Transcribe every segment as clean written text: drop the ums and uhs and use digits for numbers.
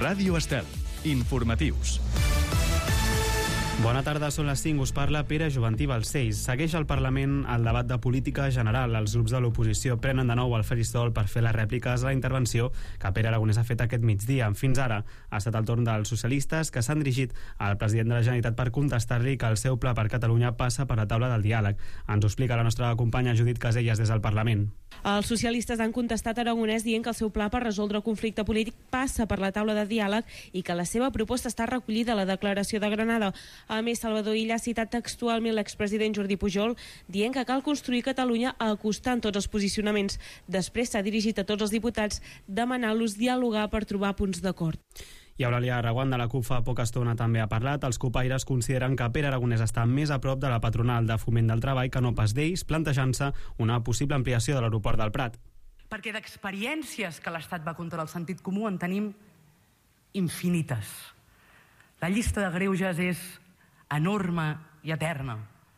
Ràdio Estel. Informatius. Bona tarda, són les 5, us parla Pere Joventí Balcells. Segueix al Parlament el debat de política general. Els grups de l'oposició prenen de nou el faristol per fer les rèpliques a la intervenció que Pere Aragonès ha fet aquest migdia. Fins ara ha estat el torn dels socialistes, que s'han dirigit al president de la Generalitat per contestar-li que el seu pla per Catalunya passa per la taula del diàleg. Ens ho explica la nostra companya Judit Casellas des del Parlament. Els socialistes han contestat a Aragonès dient que el seu pla per resoldre el conflicte polític passa per la taula de diàleg i que la seva proposta està recollida a la declaració de Granada. A més, Salvador Illa ha citat textualment l'expresident Jordi Pujol dient que cal construir Catalunya acostant tots els posicionaments. Després s'ha dirigit a tots els diputats demanant-los dialogar per trobar punts d'acord. I Eulàlia Reguant de la CUP fa poca estona també ha parlat. Els copaires consideren que Pere Aragonès està més a prop de la patronal de Foment del Treball que no pas d'ells, plantejant-se una possible ampliació de l'aeroport del Prat. Perquè d'experiències que l'Estat va contra el sentit comú en tenim infinites. La llista de greuges és enorme i eterna.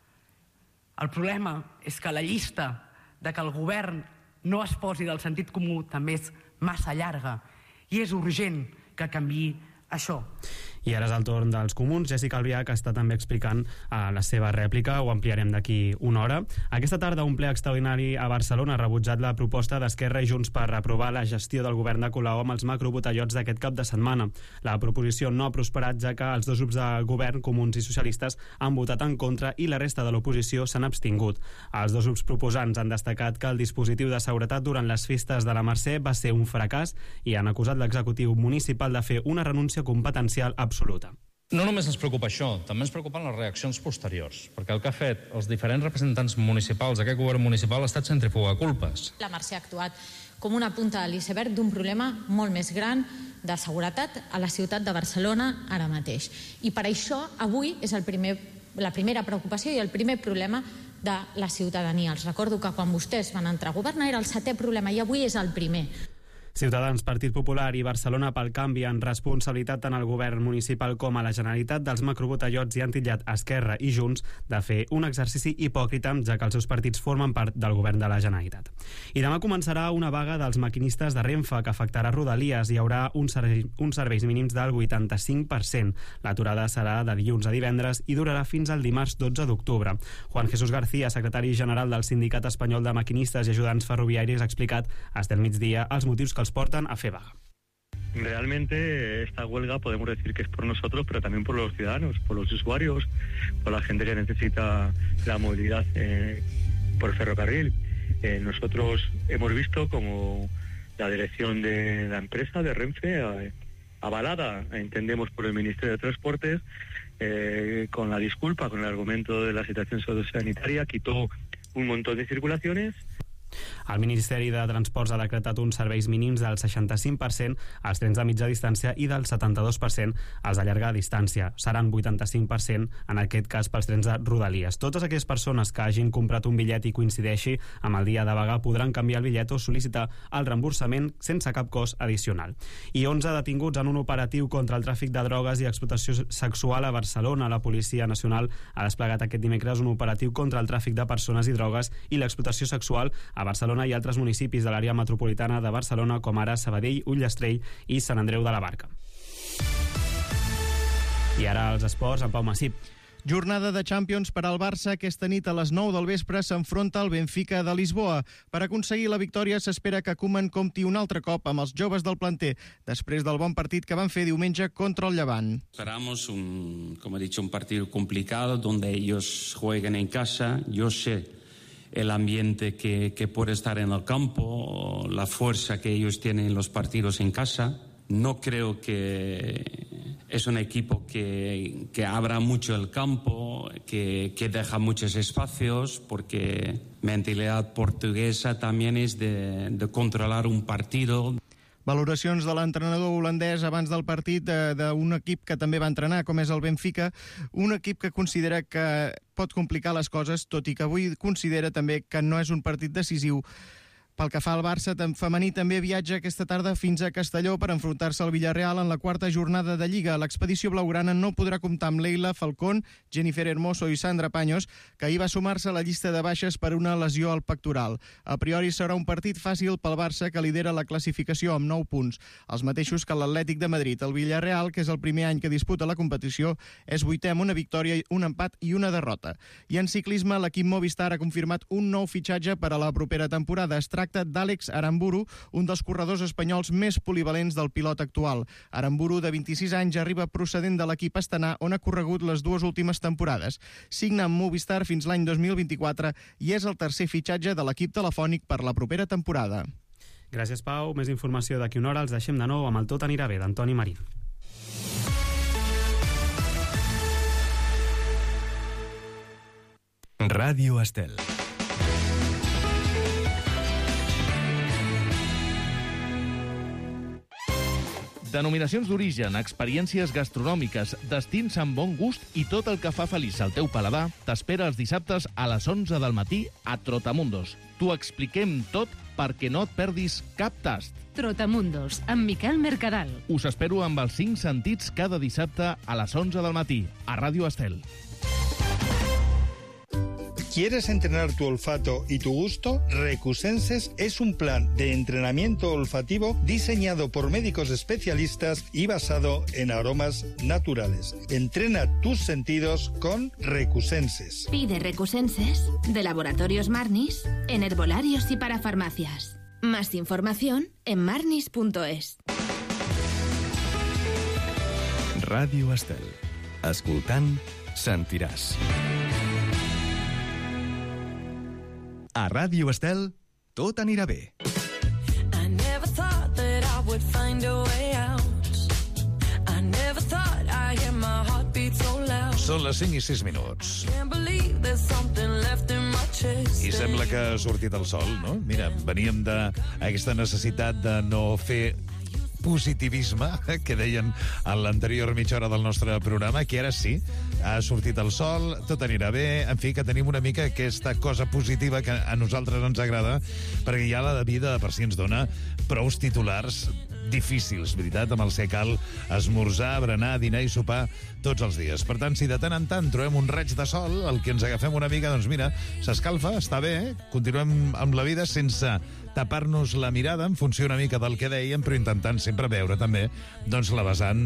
El problema és que la llista de que el govern no es posi del sentit comú també és massa llarga i és urgent que canviï això. I ara és el torn dels comuns. Jessica Albiach està també explicant la seva rèplica, ho ampliarem d'aquí una hora. Aquesta tarda un ple extraordinari a Barcelona ha rebutjat la proposta d'Esquerra i Junts per aprovar la gestió del govern de Colau amb els macrobotellots d'aquest cap de setmana. La proposició no ha prosperat, ja que els dos grups de govern, Comuns i Socialistes, han votat en contra i la resta de l'oposició s'han abstingut. Els dos grups proposants han destacat que el dispositiu de seguretat durant les festes de la Mercè va ser un fracàs i han acusat l'executiu municipal de fer una renúncia competencial absoluta. No només ens preocupa això, també ens preocupen les reaccions posteriors, perquè el que ha fet els diferents representants municipals d'aquest govern municipal ha estat centrifugar culpes. La Mercè ha actuat com una punta de l'iceberg d'un problema molt més gran de seguretat a la ciutat de Barcelona ara mateix. I per això avui és la primera preocupació i el primer problema de la ciutadania. Els recordo que quan vostès van entrar a governar era el 7è problema i avui és el primer. Ciutadans, Partit Popular i Barcelona pel Canvi han responsabilitat tant al govern municipal com a la Generalitat dels macrobotellots i han titllat Esquerra i Junts de fer un exercici hipòcrita, ja que els seus partits formen part del govern de la Generalitat. I demà començarà una vaga dels maquinistes de Renfe que afectarà Rodalies. Hi haurà uns serveis mínims del 85%. L'aturada serà de dilluns a divendres i durarà fins al dimarts 12 d'octubre. Juan Jesús García, secretari general del Sindicat Espanyol de Maquinistes i Ajudants Ferroviaris, ha explicat hasta el migdia els motius que els portan a fer vaga. Realmente esta huelga podemos decir que es por nosotros, pero también por los ciudadanos, por los usuarios, por la gente que necesita la movilidad por ferrocarril. Nosotros hemos visto como la dirección de la empresa de Renfe, avalada, entendemos, por el Ministerio de Transportes, con la disculpa, con el argumento de la situación sociosanitaria, quitó un montón de circulaciones. El Ministeri de Transports ha decretat uns serveis mínims del 65% als trens de mitja distància i del 72% als de llarga distància. Seran 85% en aquest cas pels trens de Rodalies. Totes aquelles persones que hagin comprat un bitllet i coincideixi amb el dia de vaga podran canviar el bitllet o sol·licitar el reemborsament sense cap cost addicional. I 11 detinguts en un operatiu contra el tràfic de drogues i explotació sexual a Barcelona. La Policia Nacional ha desplegat aquest dimecres un operatiu contra el tràfic de persones i drogues i l'explotació sexual a Barcelona i altres municipis de l'àrea metropolitana de Barcelona, com ara Sabadell, Ullastrell i Sant Andreu de la Barca. I ara els esports, en Pau Massip. Jornada de Champions per al Barça. Aquesta nit a les 9 del vespre s'enfronta al Benfica de Lisboa. Per aconseguir la victòria s'espera que Koeman compti un altre cop amb els joves del planter, després del bon partit que van fer diumenge contra el Llevant. Esperamos como he dicho, un partido complicado donde ellos jueguen en casa. Yo sé el ambiente que puede estar en el campo, la fuerza que ellos tienen en los partidos en casa. No creo que es un equipo que abra mucho el campo, que deja muchos espacios, porque mentalidad portuguesa también es de controlar un partido. Valoracions de l'entrenador holandès abans del partit d'un equip que també va entrenar, com és el Benfica, un equip que considera que pot complicar les coses, tot i que avui considera també que no és un partit decisiu Pel que fa al Barça femení, també viatja aquesta tarda fins a Castelló per enfrontar-se al Villarreal en la quarta jornada de Lliga. L'expedició blaugrana no podrà comptar amb Leila Falcón, Jennifer Hermoso i Sandra Paños, que ahir va sumar-se a la llista de baixes per una lesió al pectoral. A priori serà un partit fàcil pel Barça, que lidera la classificació amb 9 punts. Els mateixos que l'Atlètic de Madrid. El Villarreal, que és el primer any que disputa la competició, és 8è amb una victòria, un empat i una derrota. I en ciclisme, l'equip Movistar ha confirmat un nou fitxatge per a la propera temporada. Es tracta d'Àlex Aramburu, un dels corredors espanyols més polivalents del pilot actual. Aramburu, de 26 anys, arriba procedent de l'equip Astana, on ha corregut les 2 últimes temporades. Signa amb Movistar fins l'any 2024 i és el tercer fitxatge de l'equip telefònic per la propera temporada. Gràcies, Pau. Més informació d'aquí una hora. Els deixem de nou amb el Tot anirà bé, d'Antoni Marín. Ràdio Estel. Denominacions d'origen, experiències gastronòmiques, destins amb bon gust i tot el que fa feliç al teu paladar t'espera els dissabtes a les 11 del matí a Trotamundos. T'ho expliquem tot perquè no et perdis cap tast. Trotamundos, amb Miquel Mercadal. Us espero amb els 5 sentits cada dissabte a les 11 del matí a Ràdio Estel. ¿Quieres entrenar tu olfato y tu gusto? Recusenses es un plan de entrenamiento olfativo diseñado por médicos especialistas y basado en aromas naturales. Entrena tus sentidos con Recusenses. Pide Recusenses de Laboratorios Marnis en herbolarios y para farmacias. Más información en marnis.es. Ràdio Estel. Escoltant, sentiràs. A Ràdio Estel, tot anirà bé. I never thought that I would find a way out. I never thought I'd hear my heartbeat so loud. Són les 5 i 6 minuts. Can't believe there's something left in my chest. I sembla que ha sortit el sol, no? Mira, veníem d'aquesta necessitat de no fer positivisme, que deien en l'anterior mitja hora del nostre programa, que ara sí, ha sortit el sol, tot anirà bé, en fi, que tenim una mica aquesta cosa positiva que a nosaltres ens agrada, perquè ja la vida per si ens dona prous titulars difícils, veritat, amb els que cal esmorzar, berenar, dinar i sopar tots els dies. Per tant, si de tant en tant trobem un raig de sol, el que ens agafem una mica, doncs mira, s'escalfa, està bé, continuem amb la vida sense tapar-nos la mirada en funció una mica del que dèiem, però intentant sempre veure també doncs, la vessant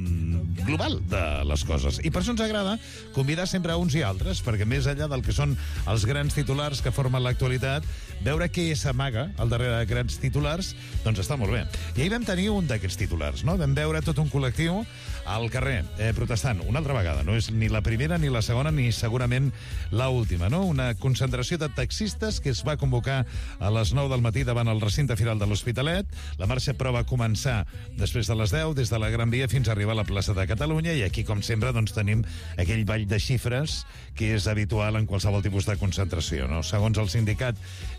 global de les coses. I per això ens agrada convidar sempre a uns i altres, perquè més enllà del que són els grans titulars que formen l'actualitat, veure què s'amaga al darrere de grans titulars, doncs està molt bé. I ahir vam tenir un d'aquests titulars, no? Vam veure tot un col·lectiu al carrer protestant, una altra vegada, no és ni la primera ni la segona ni segurament l'última, no? Una concentració de taxistes que es va convocar a les 9 del matí davant el recinte firal de l'Hospitalet. La marxa però va començar després de les 10, des de la Gran Via fins a arribar a la plaça de Catalunya, i aquí, com sempre, doncs, tenim aquell ball de xifres que és habitual en qualsevol tipus de concentració, no? Segons el sindicat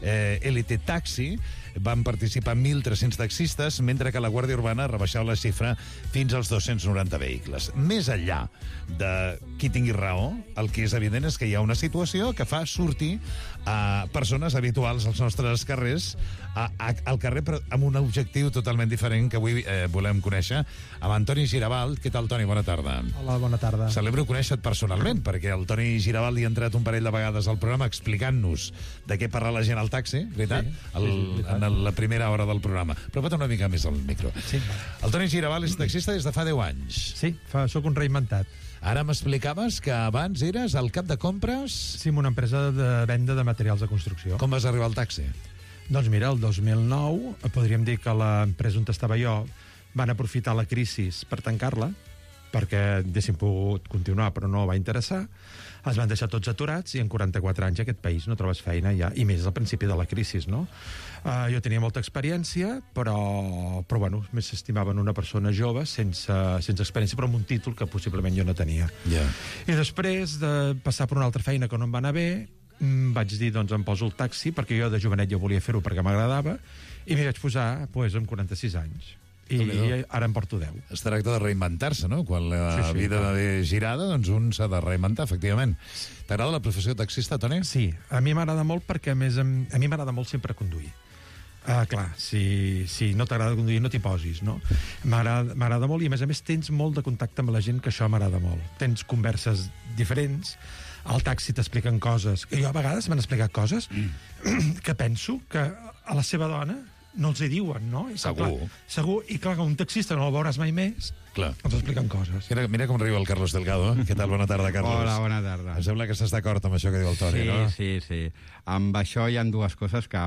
Elite Taxi, van participar 1.300 taxistes, mentre que la Guàrdia Urbana rebaixava la xifra fins als 290 vehicles. Més enllà de qui tingui raó, el que és evident és que hi ha una situació que fa sortir a persones habituals als nostres carrers, al carrer, però amb un objectiu totalment diferent que avui volem conèixer, amb Antoni Girabald. Què tal, Toni? Bona tarda. Hola, bona tarda. Celebro conèixer-te personalment, perquè el Toni Girabald hi ha entrat un parell de vegades al programa explicant-nos de què parla la gent al taxi, veritat? Sí, en la primera hora del programa. Però pot una mica més al micro. Sí. El Toni Girabald és taxista des de fa 10 anys. Sí, sóc un reinventat. Ara m'explicaves que abans eres el cap de compres... Sí, en una empresa de venda de materials de construcció. Com vas arribar al taxi? Doncs mira, el 2009, podríem dir que l'empresa on estava jo van aprofitar la crisi per tancar-la, perquè haguessin pogut continuar, però no va interessar. Es van deixar tots aturats i en 44 anys aquest país no trobes feina ja, i més al principi de la crisi, no? Jo tenia molta experiència, però bueno, més s'estimaven una persona jove, sense experiència, però amb un títol que possiblement jo no tenia. Yeah. I després de passar per una altra feina que no em va anar bé, vaig dir, doncs em poso el taxi, perquè jo de jovenet jo volia fer-ho perquè m'agradava, i m'hi vaig posar amb 46 anys. I ara em porto 10. Es tracta de reinventar-se, no? Quan la vida ve girada, doncs un s'ha de reinventar, efectivament. T'agrada la professió de taxista, Toni? Sí, a mi m'agrada molt perquè, a més, a mi m'agrada molt sempre conduir. Clar, si no t'agrada conduir no t'hi posis, no? M'agrada molt, i a més tens molt de contacte amb la gent, que això m'agrada molt. Tens converses diferents, al taxi t'expliquen coses, que jo a vegades m'han explicat coses que penso que a la seva dona no els hi diuen, no? Segur, i clar, que un taxista no el veuràs mai més, ens expliquen coses. Mira com riu el Carlos Delgado. Què tal? Bona tarda, Carlos. Hola, bona tarda. Em sembla que estàs d'acord amb això que diu el Toni, no? Sí. Amb això hi ha dues coses que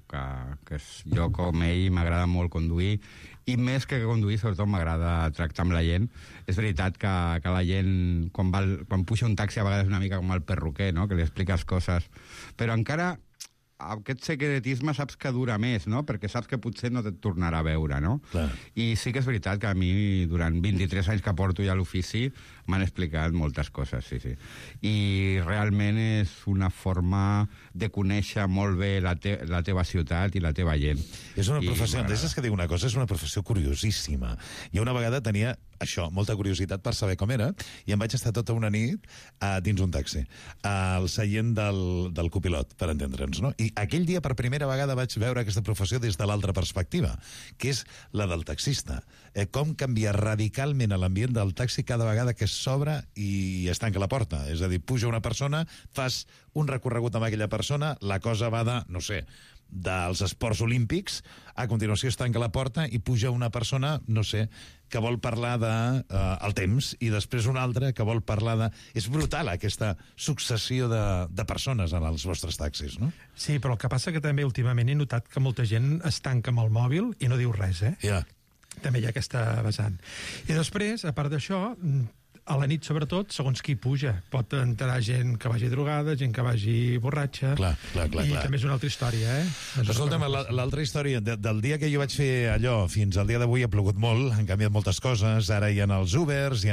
jo com ell m'agrada molt conduir, i més que conduir, sobretot m'agrada tractar amb la gent. És veritat que la gent, quan puja un taxi, a vegades és una mica com el perruquer, no? Que li expliques coses. Però encara aquest secretisme saps que dura més, no? Perquè saps que potser no et tornarà a veure, no? Clar. I sí que és veritat que a mi, durant 23 anys que porto ja a l'ofici, m'han explicat moltes coses, sí. I realment és una forma de conèixer molt bé la teva ciutat i la teva gent. És una professió, deixes que dic una cosa, és una professió curiosíssima. Jo una vegada tenia molta curiositat per saber com era, i em vaig estar tota una nit dins un taxi, al seient del copilot, per entendre'ns, no? I aquell dia per primera vegada vaig veure aquesta professió des de l'altra perspectiva, que és la del taxista. Com canvia radicalment l'ambient del taxi cada vegada que s'obre i es tanca la porta. És a dir, puja una persona, fas un recorregut amb aquella persona, la cosa va de, no sé, dels esports olímpics, a continuació es tanca la porta i puja una persona, no sé, que vol parlar del temps, i després una altra que vol parlar de... És brutal, aquesta successió de persones en els vostres taxis, no? Sí, però el que passa que també últimament he notat que molta gent es tanca amb el mòbil i no diu res, Ja. També hi ha aquesta vessant. I després, a part d'això, a la nit, sobretot, segons qui puja. Pot entrar gent que vagi drogada, gent que vagi borratxa... Clar. I també és una altra història, Escolta'm, l'altra història, del dia que jo vaig fer allò fins al dia d'avui ha plogut molt, han canviat moltes coses, ara hi ha els Ubers,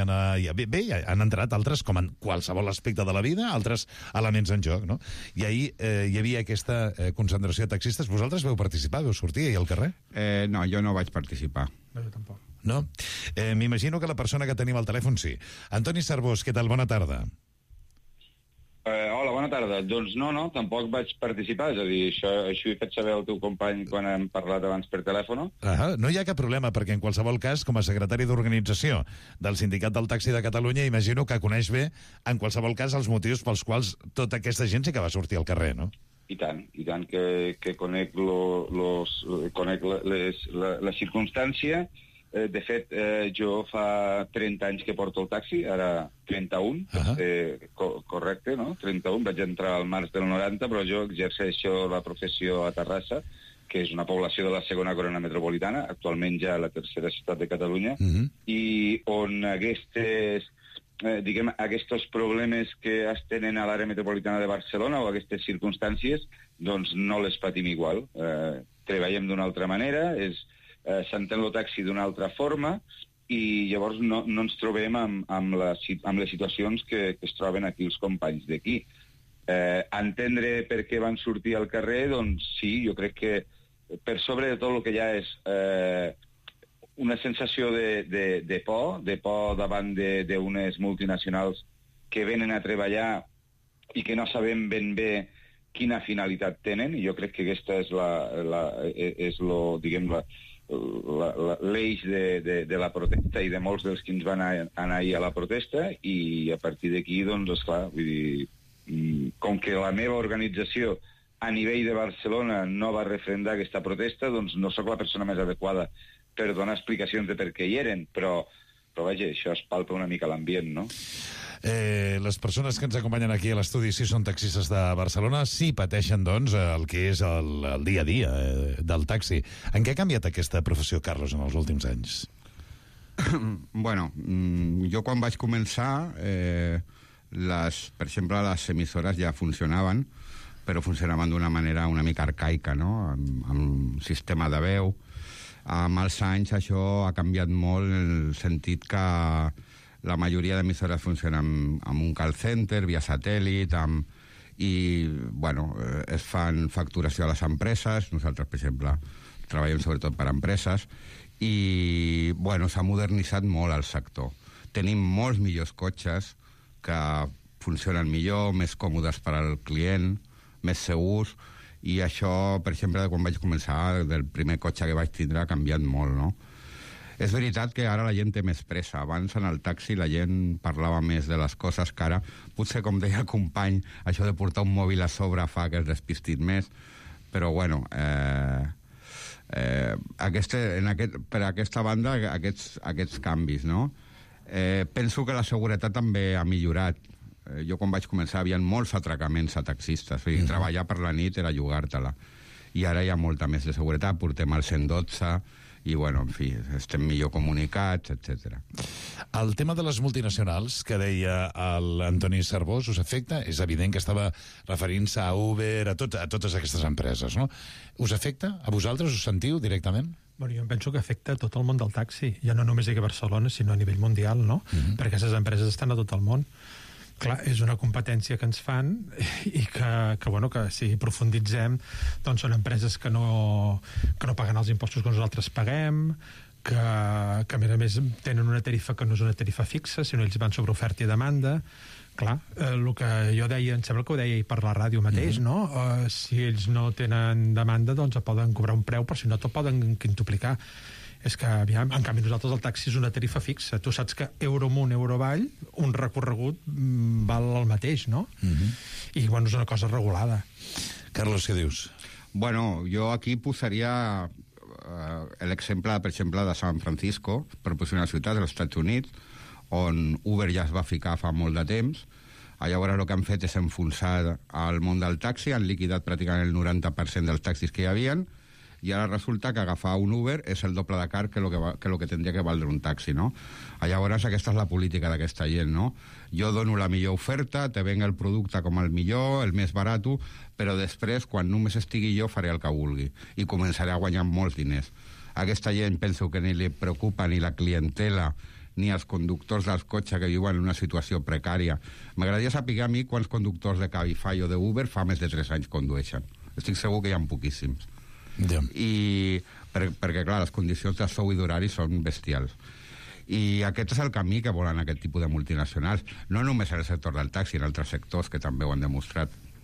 han entrat altres, com en qualsevol aspecte de la vida, altres elements en joc, no? I ahir hi havia aquesta concentració de taxistes. Vosaltres veu participar? Veu sortir ahir al carrer? No, jo no vaig participar. No, jo tampoc. No? M'imagino que la persona que tenim al telèfon sí. Antoni Cervós, què tal? Bona tarda. Hola, bona tarda. Doncs no, tampoc vaig participar, és a dir, això ho he fet saber al teu company quan hem parlat abans per telèfon. No hi ha cap problema, perquè en qualsevol cas, com a secretari d'organització del Sindicat del Taxi de Catalunya, imagino que coneix bé, en qualsevol cas, els motius pels quals tota aquesta gent sí que va sortir al carrer, no? I tant que conec la circumstància. De fet, jo fa 30 anys que porto el taxi, ara 31, correcte, no? 31, vaig entrar al març del 90, però jo exerceixo la professió a Terrassa, que és una població de la segona corona metropolitana, actualment ja la tercera ciutat de Catalunya, i on aquests problemes que es tenen a l'àrea metropolitana de Barcelona o aquestes circumstàncies, doncs no les patim igual. Treballem d'una altra manera, s'entén el taxi d'una altra forma, i llavors no ens trobem amb les situacions que es troben aquí els companys d'aquí. Entendre per què van sortir al carrer, doncs sí, jo crec que per sobre de tot el que ja és una sensació de por davant d'unes multinacionals que venen a treballar i que no sabem ben bé quina finalitat tenen, i jo crec que aquesta és l'eix de la protesta i de molts dels que ens van anar ahir a la protesta, i a partir d'aquí, doncs, esclar, vull dir, com que la meva organització a nivell de Barcelona no va refrendar aquesta protesta, doncs no sóc la persona més adequada per donar explicacions de per què hi eren, però vaja, això es palpa una mica l'ambient, no? Les persones que ens acompanyen aquí a l'estudi sí són taxistes de Barcelona, sí pateixen, doncs, el que és el dia a dia del taxi. En què ha canviat aquesta professió, Carlos, en els últims anys? Bueno, jo quan vaig començar, per exemple, les emissores ja funcionaven, però funcionaven d'una manera una mica arcaica, no? Amb sistema de veu. Amb els anys això ha canviat molt, en el sentit que la majoria d'emissores funcionen amb un call center, via satèl·lit, i, bueno, es fan facturació a les empreses. Nosaltres, per exemple, treballem sobretot per empreses, i, bueno, s'ha modernitzat molt el sector. Tenim molts millors cotxes que funcionen millor, més còmodes per al client, més segurs, I això, per exemple, quan vaig començar, del primer cotxe que vaig tindre, ha canviat molt, no? És veritat que ara la gent té més pressa. Abans, en el taxi, la gent parlava més de les coses que ara, potser, com deia el company, això de portar un mòbil a sobre fa que es despistin més, però, bueno, per aquesta banda, aquests canvis, no? Penso que la seguretat també ha millorat. Jo, quan vaig començar, hi havia molts atracaments a taxistes. Treballar per la nit era jugar-te-la. I ara hi ha molta més de seguretat. Portem el 112 i, bueno, en fi, estem millor comunicats, etc. El tema de les multinacionals que deia l'Antoni Cervós us afecta? És evident que estava referint-se a Uber, a totes aquestes empreses, no? Us afecta? A vosaltres us sentiu directament? Bueno, jo penso que afecta tot el món del taxi, ja no només aquí a Barcelona, sinó a nivell mundial, no? Perquè aquestes empreses estan a tot el món. Clar, és una competència que ens fan i que si profunditzem, doncs són empreses que no paguen els impostos que nosaltres paguem, que a més tenen una tarifa que no és una tarifa fixa, sinó ells van sobre oferta i demanda. Clar, el que jo deia, em sembla que ho deia per la ràdio mateix, no? Si ells no tenen demanda, doncs poden cobrar un preu, però si no te'l poden quintuplicar. És que, aviam, en canvi nosaltres el taxi és una tarifa fixa. Tu saps que euro amunt, euro avall, un recorregut val el mateix, no? I, bueno, és una cosa regulada. Carlos, què dius? Bueno, jo aquí posaria l'exemple, per exemple, de San Francisco, per posar una ciutat dels Estats Units, on Uber ja es va ficar fa molt de temps. Llavors el que han fet és enfonsar el món del taxi, han liquidat pràcticament el 90% dels taxis que hi havien, i ara resulta que agafar un Uber és el doble de car que el que tindria que valdre un taxi, no? Llavors aquesta és la política d'aquesta gent, no? Jo dono la millor oferta, te venc el producte com el millor, el més barat, però després, quan només estigui jo, faré el que vulgui i començaré a guanyar molts diners. Aquesta gent penso que ni li preocupa ni la clientela ni els conductors dels cotxes que viuen en una situació precària. M'agradaria saber a mi quants conductors de Cabify o d'Uber fa més de 3 anys condueixen. Estic segur que hi ha poquíssims. I perquè, clar, les condicions de sou i d'horari són bestials. I aquest és el camí que volen aquest tipus de multinacionals. No només en el sector del taxi, en altres sectors que també ho han demostrat.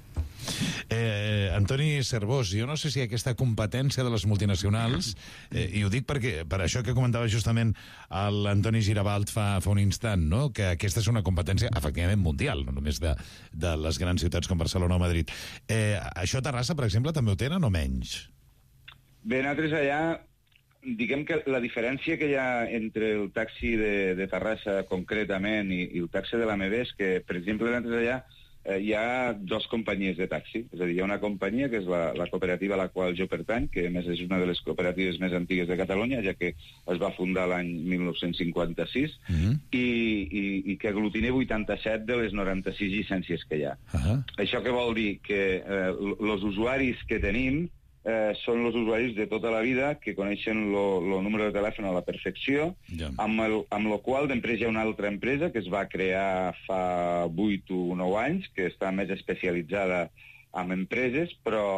Antoni Cervós, jo no sé si aquesta competència de les multinacionals, i ho dic per això que comentava justament l'Antoni Girabalt fa un instant, no? Que aquesta és una competència efectivament mundial, no només de les grans ciutats com Barcelona o Madrid. Això a Terrassa, per exemple, també ho tenen o menys? Bé, nosaltres allà, diguem que la diferència que hi ha entre el taxi de Terrassa concretament i el taxi de l'AMB és que, per exemple, nosaltres allà hi ha 2 companyies de taxi. És a dir, hi ha una companyia, que és la cooperativa a la qual jo pertany, que a més és una de les cooperatives més antigues de Catalunya, ja que es va fundar l'any 1956, i que aglutina 87 de les 96 llicències que hi ha. Això què vol dir? Que els usuaris que tenim són els usuaris de tota la vida que coneixen el número de telèfon a la perfecció, amb la qual després hi ha una altra empresa que es va crear fa 8 o 9 anys, que està més especialitzada en empreses,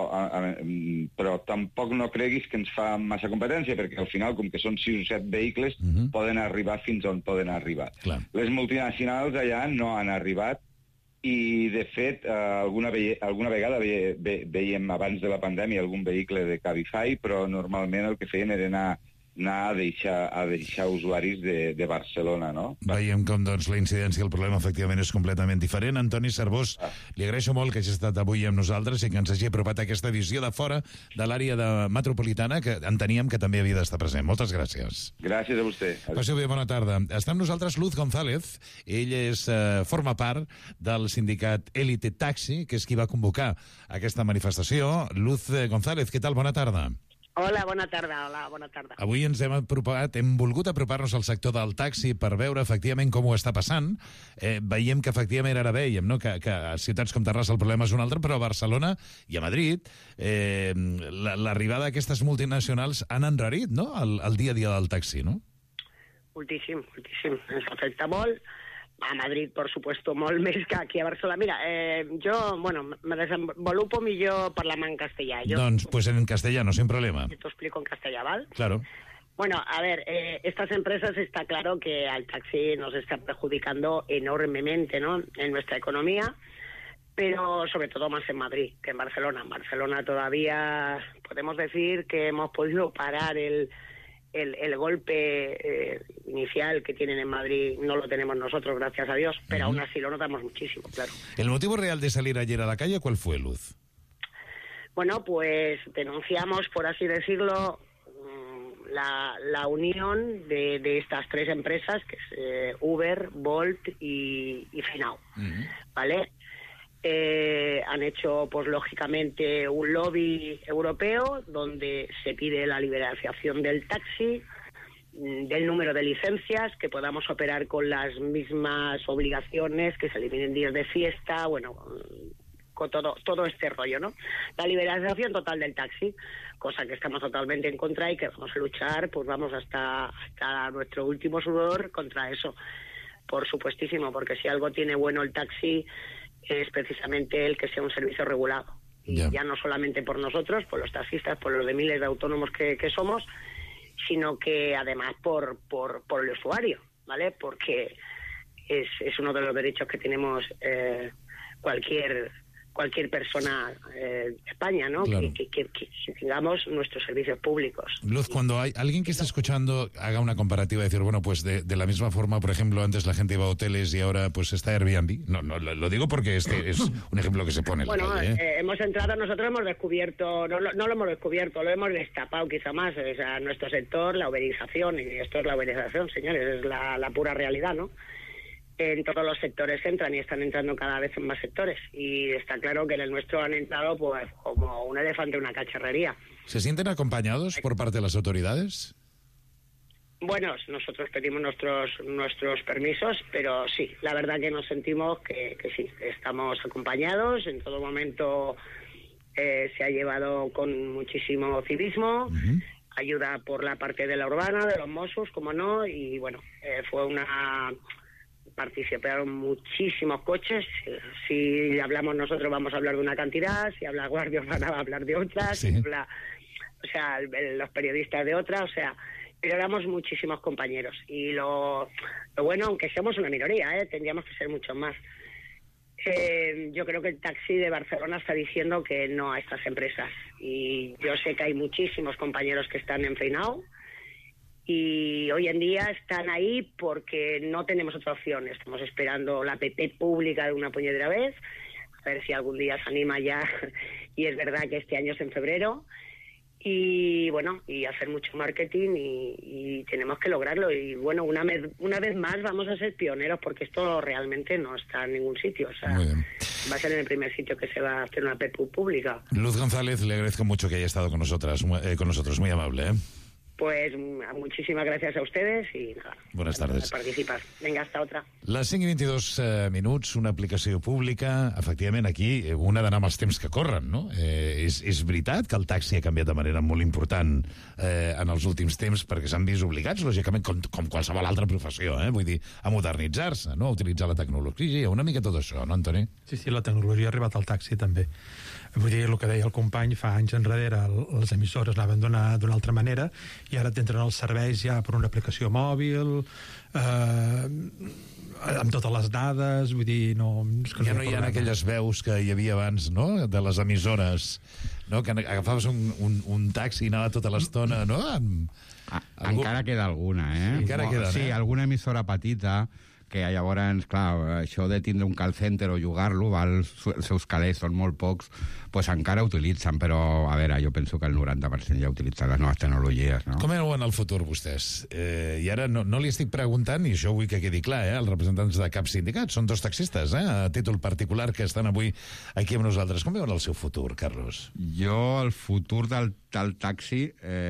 però tampoc no creguis que ens fa massa competència, perquè al final, com que són 6 o 7 vehicles, poden arribar fins on poden arribar. Les multinacionals allà no han arribat, i, de fet, alguna vegada veiem abans de la pandèmia algun vehicle de Cabify, però normalment el que feien era anar a deixar usuaris de Barcelona, no? Veiem com, doncs, la incidència i el problema efectivament és completament diferent. Antoni Cervós, li agraeixo molt que hagi estat avui amb nosaltres i que ens hagi apropat aquesta visió de fora de l'àrea metropolitana que enteníem que també havia d'estar present. Moltes gràcies. Gràcies a vostè. Passeu bé, bona tarda. Està amb nosaltres Luz González. Ell forma part del sindicat Elite Taxi, que és qui va convocar aquesta manifestació. Luz González, què tal? Bona tarda. Hola, bona tarda. Avui ens hem volgut apropar-nos al sector del taxi per veure efectivament com ho està passant. Veiem que efectivament ara veiem, no? que a ciutats com Terrassa el problema és un altre, però a Barcelona i a Madrid l'arribada d'aquestes multinacionals han enrarit, no? el dia a dia del taxi, no? Moltíssim. Ens afecta molt. A Madrid, por supuesto, molt més que aquí a Barcelona. Mira, yo, me desenvolupo millor parlant en castellà. Pues en castellano, sin problema. Te explico en castellà, ¿vale? Claro. Bueno, a ver, estas empresas está claro que al taxi nos está perjudicando enormemente, ¿no?, en nuestra economía. pero sobre todo más en Madrid que en Barcelona. En Barcelona todavía podemos decir que hemos podido parar el golpe inicial que tienen en Madrid. No lo tenemos nosotros, gracias a Dios, pero aún así lo notamos muchísimo, claro. ¿El motivo real de salir ayer a la calle cuál fue, Luz? Bueno, pues denunciamos, por así decirlo, la unión de estas tres empresas, que es Uber, Bolt y Finau, ¿vale? Han hecho, pues lógicamente, un lobby europeo donde se pide la liberalización del taxi, del número de licencias, que podamos operar con las mismas obligaciones, que se eliminen días de fiesta, bueno, con todo este rollo, ¿no? La liberalización total del taxi, cosa que estamos totalmente en contra y que vamos a luchar, pues vamos hasta nuestro último sudor contra eso, por supuestísimo, porque si algo tiene bueno el taxi es precisamente el que sea un servicio regulado. Y ya no solamente por nosotros, por los taxistas, por los de miles de autónomos que somos, sino que además por el usuario, ¿vale? Porque es uno de los derechos que tenemos cualquier persona de España, ¿no? Claro. Que tengamos nuestros servicios públicos. Luz, cuando hay alguien que está escuchando haga una comparativa, decir, bueno, pues de la misma forma, por ejemplo, antes la gente iba a hoteles y ahora pues está Airbnb. No, lo digo porque este es un ejemplo que se pone en la calle, hemos entrado, nosotros hemos descubierto, no lo hemos descubierto, lo hemos destapado quizá más, o sea, nuestro sector, la uberización, y esto es la uberización, señores, es la pura realidad, ¿no? En todos los sectores entran y están entrando cada vez en más sectores, y está claro que en el nuestro han entrado pues como un elefante en una cacharrería. ¿Se sienten acompañados por parte de las autoridades? Bueno, nosotros pedimos nuestros permisos, pero sí, la verdad que nos sentimos que sí, estamos acompañados, en todo momento se ha llevado con muchísimo civismo, ayuda por la parte de la urbana, de los Mossos, como no, y bueno, participaron muchísimos coches. Si hablamos nosotros vamos a hablar de una cantidad, si habla Guardia Urbana va a hablar de otra, si habla, o sea, los periodistas de otra, o sea, pero éramos muchísimos compañeros. Y lo bueno, aunque seamos una minoría, tendríamos que ser muchos más. Yo creo que el taxi de Barcelona está diciendo que no a estas empresas. Y yo sé que hay muchísimos compañeros que están en Finau, y hoy en día están ahí porque no tenemos otra opción. Estamos esperando la PP pública de una puñetera vez, a ver si algún día se anima ya, y es verdad que este año es en febrero, y bueno, y hacer mucho marketing, y tenemos que lograrlo. Y bueno, una vez más vamos a ser pioneros, porque esto realmente no está en ningún sitio, o sea, va a ser en el primer sitio que se va a hacer una PP pública. Luz González, le agradezco mucho que haya estado con nosotros, muy amable, Pues muchísimas gracias a ustedes i nada. Bones tardes. Participar. Vinga, hasta otra. Les 5 i 22 minuts, una aplicació pública. Efectivament, aquí una d'anar amb els temps que corren, no? És veritat que el taxi ha canviat de manera molt important en els últims temps, perquè s'han vist obligats, lògicament, com qualsevol altra professió, vull dir, a modernitzar-se, no? A utilitzar la tecnologia, una mica tot això, no, Antoni? Sí, la tecnologia ha arribat al taxi, també. Vull dir, el que deia el company, fa anys enrere les emissores anaven d'una altra manera, i ara t'entren els serveis ja per una aplicació mòbil, amb totes les dades, vull dir, no... Ja no hi ha aquelles veus que hi havia abans, no?, de les emissores, no?, que agafaves un taxi i anava tota l'estona, no?... Encara queda alguna, Encara queda, sí, alguna emissora petita, que llavors, clar, això de tindre un call center o jugar-lo, els seus calés són molt pocs, doncs encara utilitzen, però, a veure, jo penso que el 90% ja utilitzen les noves tecnologies, no? Com veuen el futur, vostès? I ara no li estic preguntant, i això vull que quedi clar, els representants de cap sindicat, són dos taxistes, a títol particular, que estan avui aquí amb nosaltres. Com veuen el seu futur, Carlos? Jo, el futur del taxi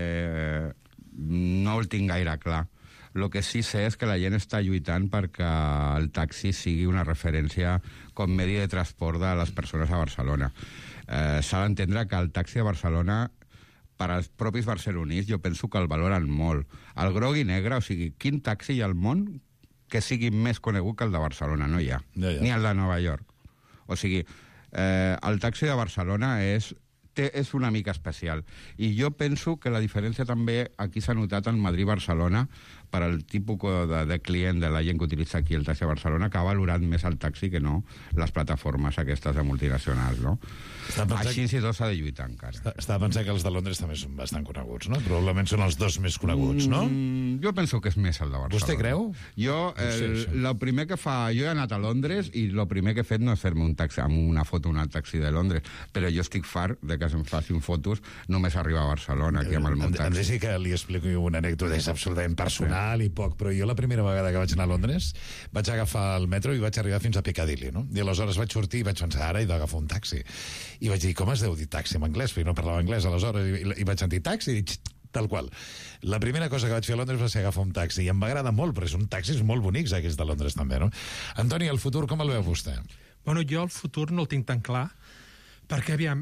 no el tinc gaire clar. El que sí sé és que la gent està lluitant perquè el taxi sigui una referència com medi de transport de les persones a Barcelona. S'ha d'entendre que el taxi a Barcelona, per als propis barcelonins, jo penso que el valoren molt. El groc i negre, o sigui, quin taxi hi ha al món que sigui més conegut que el de Barcelona? No hi ha. Ni el de Nova York. O sigui, el taxi de Barcelona és una mica especial. I jo penso que la diferència també aquí s'ha notat en Madrid-Barcelona per al tipus de client de la gent que utilitza aquí el taxi a Barcelona, que ha valorat més el taxi que no les plataformes aquestes de multinacionals, no? Així i tot s'ha de lluitar encara. Estava pensant que els de Londres també són bastant coneguts, no? Probablement són els dos més coneguts, no? Jo penso que és més el de Barcelona. Vostè creu? Jo, el primer que fa... Jo he anat a Londres i el primer que he fet no és fer-me un taxi, amb una foto un taxi de Londres, però jo estic fart de que se'm facin fotos només arribar a Barcelona, aquí amb el meu taxi. Em deixi que li explico una anècdota, és absolutament personal i poc, però jo la primera vegada que vaig anar a Londres vaig agafar el metro i vaig arribar fins a Piccadilly, no? I aleshores vaig sortir i vaig pensar, ara he d'agafar un taxi. I vaig dir, com es deu dir taxi en anglès? Perquè no parlava anglès aleshores, i vaig sentir taxi, tal qual. La primera cosa que vaig fer a Londres va ser agafar un taxi, i em va agradar molt, perquè són taxis molt bonics, aquests de Londres també, no? Antoni, el futur com el veu vostè? Bueno, jo el futur no el tinc tan clar, perquè, aviam,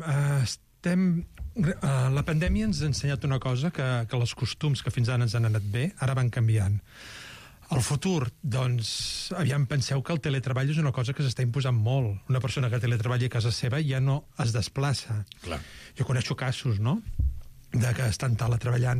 la pandèmia ens ha ensenyat una cosa, que els costums que fins ara ens han anat bé, ara van canviant. El futur, doncs, aviam, penseu que el teletreball és una cosa que s'està imposant molt. Una persona que teletreballa a casa seva ja no es desplaça. Clar. Jo coneixo casos, no?, de que estan teletreballant.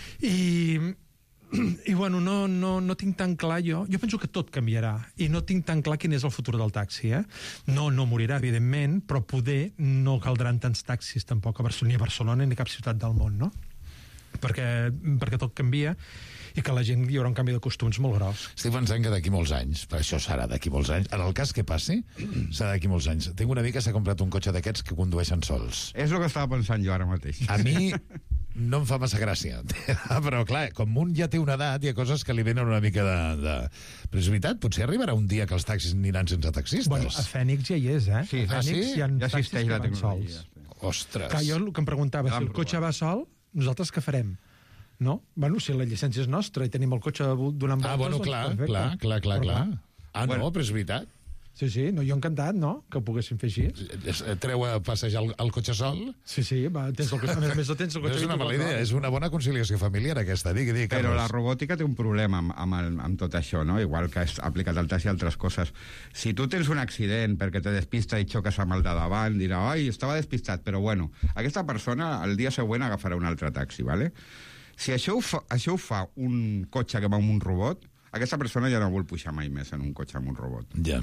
I bueno, no tinc tan clar jo penso que tot canviarà, i no tinc tan clar quin és el futur del taxi, No morirà, evidentment, però poder no caldran tants taxis tampoc ni a Barcelona ni a cap ciutat del món, no? Perquè tot canvia, i que la gent hi haurà un canvi de costums molt gros. Estic pensant que d'aquí molts anys, per això serà d'aquí molts anys, en el cas que passi, serà d'aquí molts anys. Tinc un amic que s'ha comprat un cotxe d'aquests que condueixen sols. És el que estava pensant jo ara mateix. A mi no em fa massa gràcia, però clar, com un ja té una edat, hi ha coses que li venen una mica de... Però és veritat, potser arribarà un dia que els taxis aniran sense taxistes. Bueno, a Fènix ja hi és, Sí, a Fènix hi ha taxis que van sols. Ostres. Clar, jo el que em preguntava, si el cotxe va sol, nosaltres què farem? No? Bueno, si la llicència és nostra i tenim el cotxe donant voltes... Bueno, clar. No, però és veritat. Sí, no, jo encantat, no?, que ho poguéssim fer així. Treu a passejar el cotxe sol? Sí, tens el cotxe, a més tens el cotxe... És una mala idea, és una bona conciliació familiar aquesta, digui. Però la robòtica té un problema amb tot això, no? Igual que has aplicat al taxi i altres coses. Si tu tens un accident perquè te despista i xoques amb el de davant, dirà, ai, estava despistat, però bueno, aquesta persona el dia següent agafarà un altre taxi, ¿vale? Si això ho fa un cotxe que va amb un robot, aquesta persona ja no vol pujar mai més en un cotxe amb un robot. Ja.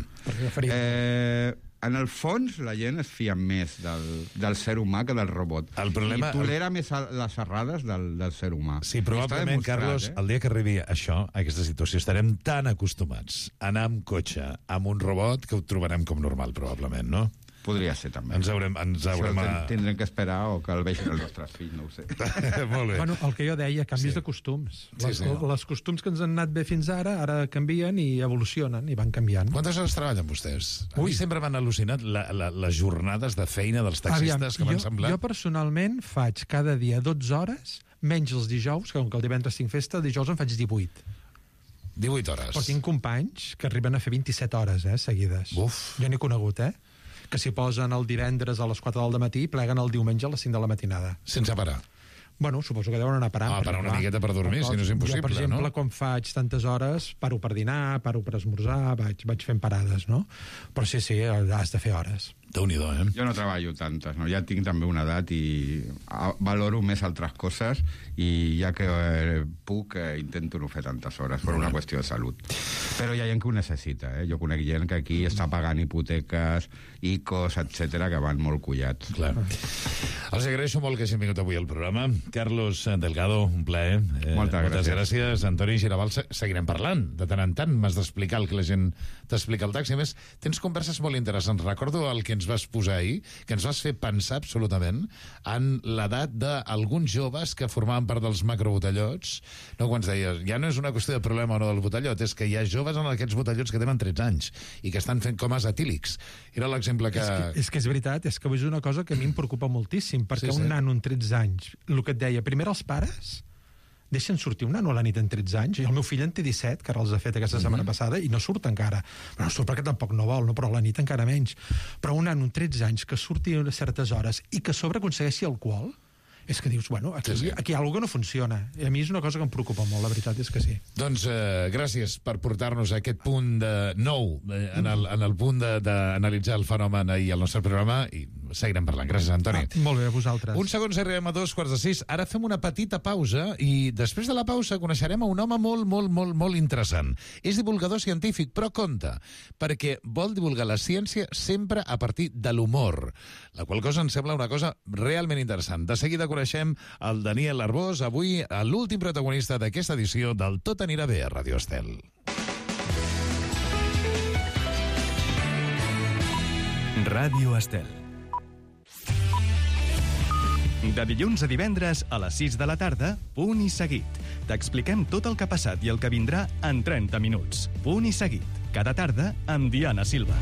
En el fons, la gent es fia més del ser humà que del robot. El problema... I tolera més les errades del ser humà. Sí, probablement, Carlos, el dia que arribi això, aquesta situació, estarem tan acostumats a anar amb cotxe, amb un robot, que ho trobarem com normal, probablement, no? Podria ser, també. Ens haurem tindrem que esperar o que el vegin els nostres fills, no ho sé. Molt bé. Bueno, el que jo deia, canvis de costums. Les costums que ens han anat bé fins ara canvien i evolucionen, i van canviant. Quantes hores treballen vostès? A mi sempre m'han al·lucinat les jornades de feina dels taxistes que m'han semblat. Jo personalment faig cada dia 12 hores, menys els dijous, que com que el divendres tinc festa, dijous en faig 18. 18 hores. Però tinc companys que arriben a fer 27 hores, seguides. Uf. Jo n'he conegut, que s'hi posen el divendres a les 4 del matí i pleguen el diumenge a les 5 de la matinada. Sense parar? Bueno, suposo que deuen anar parant. Parar una miqueta per dormir, si no és impossible, jo, per exemple, no? Quan faig tantes hores, paro per dinar, paro per esmorzar, vaig fent parades, no? Però sí, has de fer hores. Déu-n'hi-do, Jo no treballo tantes, no? Ja tinc també una edat i valoro més altres coses i ja que puc, intento no fer tantes hores per una qüestió de salut. Però hi ha gent que ho necessita, Jo conec gent que aquí està pagant hipoteques, ICOs, etcètera, que van molt collats. Clar. Els agraeixo molt que hagin vingut avui al programa. Carlos Delgado, un plaer. Moltes gràcies. Antoni Giraval, seguirem parlant. De tant en tant m'has d'explicar el que la gent t'explica al taxi. A més, tens converses molt interessants. Recordo el que ens vas posar ahir, que ens vas fer pensar absolutament en l'edat d'alguns joves que formaven part dels macrobotellots, no, quan ens deies, ja no és una qüestió de problema o no del botellot, és que hi ha joves en aquests botellots que tenen 13 anys i que estan fent comes etílics. Era l'exemple que... És que és veritat, és que és una cosa que a mi em preocupa moltíssim, perquè un nano en 13 anys, el que et deia, primer els pares deixen sortir un nano a la nit en 13 anys, i el meu fill en té 17, que ara els ha fet aquesta setmana passada, i no surt encara. Però no surt perquè tampoc no vol, no? Però a la nit encara menys. Però un nano en 13 anys que surti a certes hores i que a sobre aconsegueixi alcohol, és que dius, bueno, aquí hi ha alguna cosa que no funciona. I a mi és una cosa que em preocupa molt, la veritat és que sí. Doncs gràcies per portar-nos a aquest punt nou, en el punt d'analitzar el fenomen ahir al nostre programa, i seguirem parlant. Gràcies, Antoni. Molt bé, a vosaltres. Un segon, arribem a 2:45. Ara fem una petita pausa i després de la pausa coneixerem a un home molt interessant. És divulgador científic, però compte, perquè vol divulgar la ciència sempre a partir de l'humor, la qual cosa ens sembla una cosa realment interessant. De seguida coneixem el Daniel Arbós, avui l'últim protagonista d'aquesta edició del Tot anirà bé a Radio Estel. Ràdio Estel. De dilluns a divendres a les 6 de la tarda, Punt i Seguit. T'expliquem tot el que ha passat i el que vindrà en 30 minuts. Punt i Seguit. Cada tarda amb Diana Silva.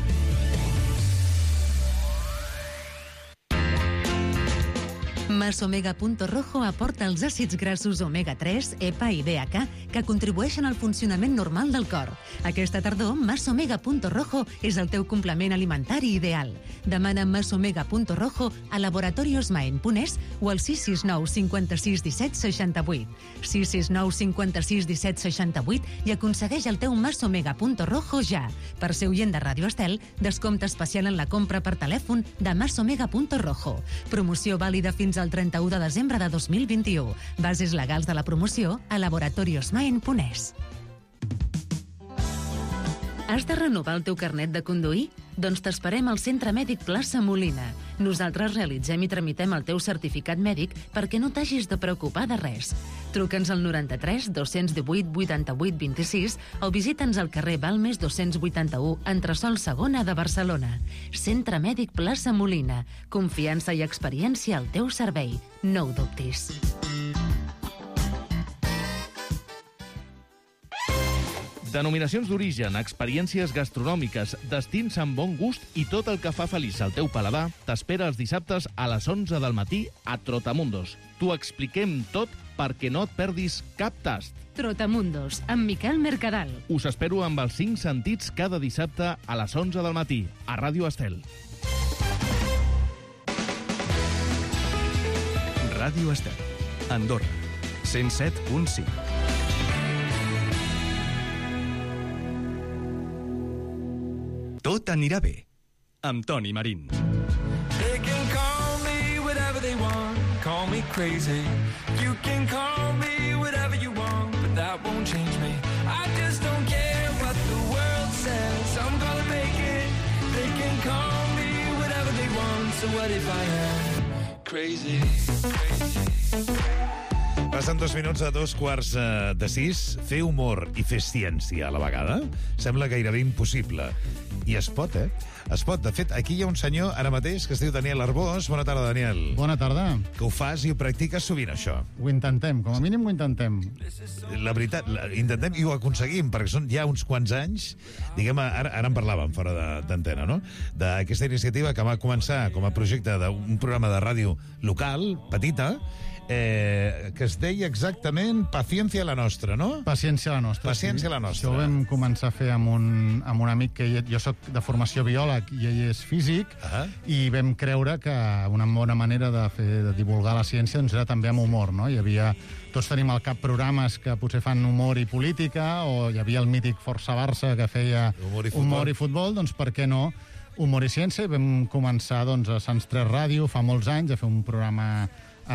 Masomega.rojo aporta els àcids grassos omega-3, EPA i DHA que contribueixen al funcionament normal del cor. Aquesta tardor, Masomega.rojo és el teu complement alimentari ideal. Demana Masomega.rojo a laboratoriosmaen.es o al 669 56 17 68. 669 56 17 68 i aconsegueix el teu Masomega.rojo ja. Per ser oient de Ràdio Estel, descompte especial en la compra per telèfon de Masomega.rojo. Promoció vàlida fins al 31 de desembre de 2021. Bases legals de la promoció a laboratoriosmaen.es. Has de renovar el teu carnet de conduir? Doncs t'esperem al Centre Mèdic Plaça Molina. Nosaltres realitzem i tramitem el teu certificat mèdic perquè no t'hagis de preocupar de res. Truca'ns al 93 218 88 26 o visita'ns al carrer Balmes 281, entresòl Segona de Barcelona. Centre Mèdic Plaça Molina. Confiança i experiència al teu servei. No ho dubtis. Denominacions d'origen, experiències gastronòmiques, destins amb bon gust i tot el que fa feliç al teu paladar t'espera els dissabtes a les 11 del matí a Trotamundos. T'ho expliquem tot perquè no et perdis cap tast. Trotamundos, amb Miquel Mercadal. Us espero amb els 5 sentits cada dissabte a les 11 del matí a Ràdio Estel. Ràdio Estel, Andorra, 107.5. Tot anirà bé, amb Toni Marín. They can call me whatever they want, call me crazy. You can call me whatever you want, but that won't change me. I just don't care what the world says, I'm gonna make it. They can call me whatever they want, so what if I am crazy? Passen 2 minuts a 2:45. Fer humor i fer ciència a la vegada sembla gairebé impossible. I es pot, Es pot. De fet, aquí hi ha un senyor ara mateix que es diu Daniel Arbós. Bona tarda, Daniel. Bona tarda. Que ho fas i ho practiques sovint, això. Ho intentem, com a mínim ho intentem. La veritat, intentem i ho aconseguim, perquè són ja uns quants anys, diguem, ara en parlàvem fora d'antena, no?, d'aquesta iniciativa que va començar com a projecte d'un programa de ràdio local, petita, que es deia exactament Paciència la Nostra, no? Paciència la Nostra. Paciència la Nostra. Això ho vam començar a fer amb un amic que jo soc de formació biòleg i ell és físic, i vam creure que una bona manera de divulgar la ciència doncs era també amb humor, no? Hi havia... Tots tenim al cap programes que potser fan humor i política, o hi havia el mític Força Barça que feia humor i futbol, doncs per què no humor i ciència? I vam començar doncs, a Sants 3 Ràdio fa molts anys a fer un programa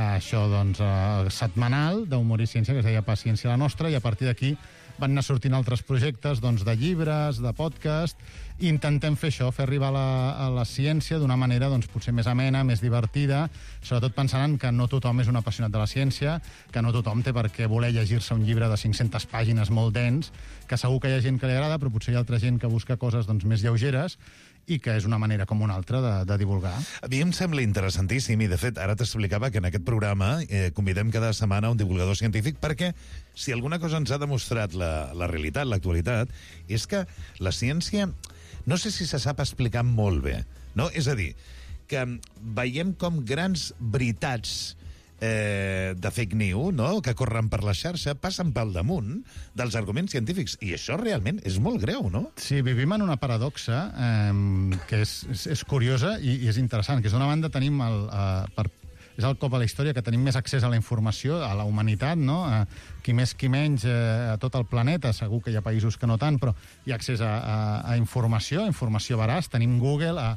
setmanal d'humor i ciència que es deia Paciència la Nostra, i a partir d'aquí van anar sortint altres projectes de llibres, de podcast, i intentem fer això, fer arribar a la ciència d'una manera potser més amena, més divertida, sobretot pensant que no tothom és un apassionat de la ciència, que no tothom té per què voler llegir-se un llibre de 500 pàgines molt dens, que segur que hi ha gent que li agrada, però potser hi ha altra gent que busca coses més lleugeres, i que és una manera com una altra de divulgar. A mi em sembla interessantíssim, i de fet ara t'explicava que en aquest programa convidem cada setmana un divulgador científic, perquè si alguna cosa ens ha demostrat la realitat, l'actualitat, és que la ciència no sé si se sap explicar molt bé, no? És a dir, que veiem com grans veritats de fake news, no?, que corren per la xarxa, passen pel damunt dels arguments científics, i això realment és molt greu, no? Sí, vivim en una paradoxa que és curiosa i és interessant, que és d'una banda tenim és el cop a la història que tenim més accés a la informació, a la humanitat, no? Qui més, qui menys, a tot el planeta, segur que hi ha països que no tant, però hi ha accés a informació veraç, tenim Google,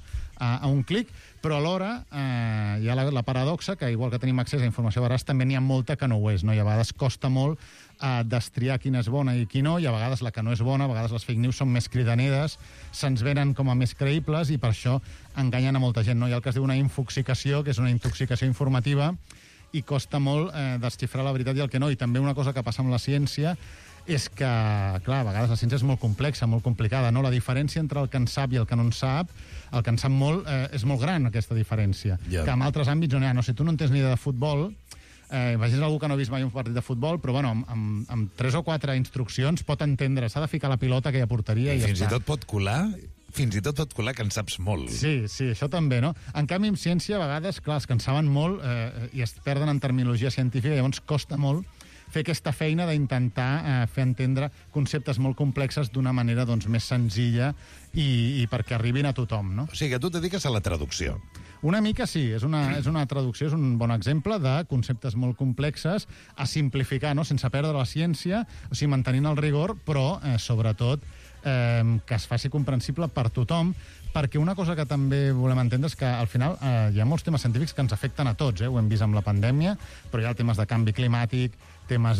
a un clic, però alhora hi ha la paradoxa que, igual que tenim accés a informació veraç, també n'hi ha molta que no ho és, no? I a vegades costa molt destriar quina és bona i quina no, i a vegades la que no és bona, a vegades les fake news són més cridaneres, se'ns venen com a més creïbles i per això enganyen a molta gent, no? Hi ha el que es diu una infoxicació, que és una intoxicació informativa, i costa molt desxifrar la veritat i el que no. I també una cosa que passa amb la ciència és que, clar, a vegades la ciència és molt complexa, molt complicada, no? La diferència entre el que en sap i el que no en sap, el que en sap molt, és molt gran, aquesta diferència. Yeah. Que en altres àmbits on hi ha, no sé, tu no en tens ni idea de futbol, vegis algú que no ha vist mai un partit de futbol, però bueno, amb 3 o 4 instruccions pot entendre, s'ha de ficar la pilota a aquella porteria i ja fins està. Fins i tot pot colar que en saps molt. Sí, això també, no? En canvi, en ciència, a vegades, clar, els que en saben molt i es perden en terminologia científica, llavors costa molt fer aquesta feina d'intentar fer entendre conceptes molt complexes d'una manera doncs, més senzilla i perquè arribin a tothom, no? O sigui, que tu et dediques a la traducció. Una mica sí, és una traducció, és un bon exemple de conceptes molt complexes a simplificar, no? Sense perdre la ciència, o sigui, mantenint el rigor, però, sobretot, que es faci comprensible per tothom, perquè una cosa que també volem entendre és que al final hi ha molts temes científics que ens afecten a tots, ho hem vist amb la pandèmia, però hi ha temes de canvi climàtic, temes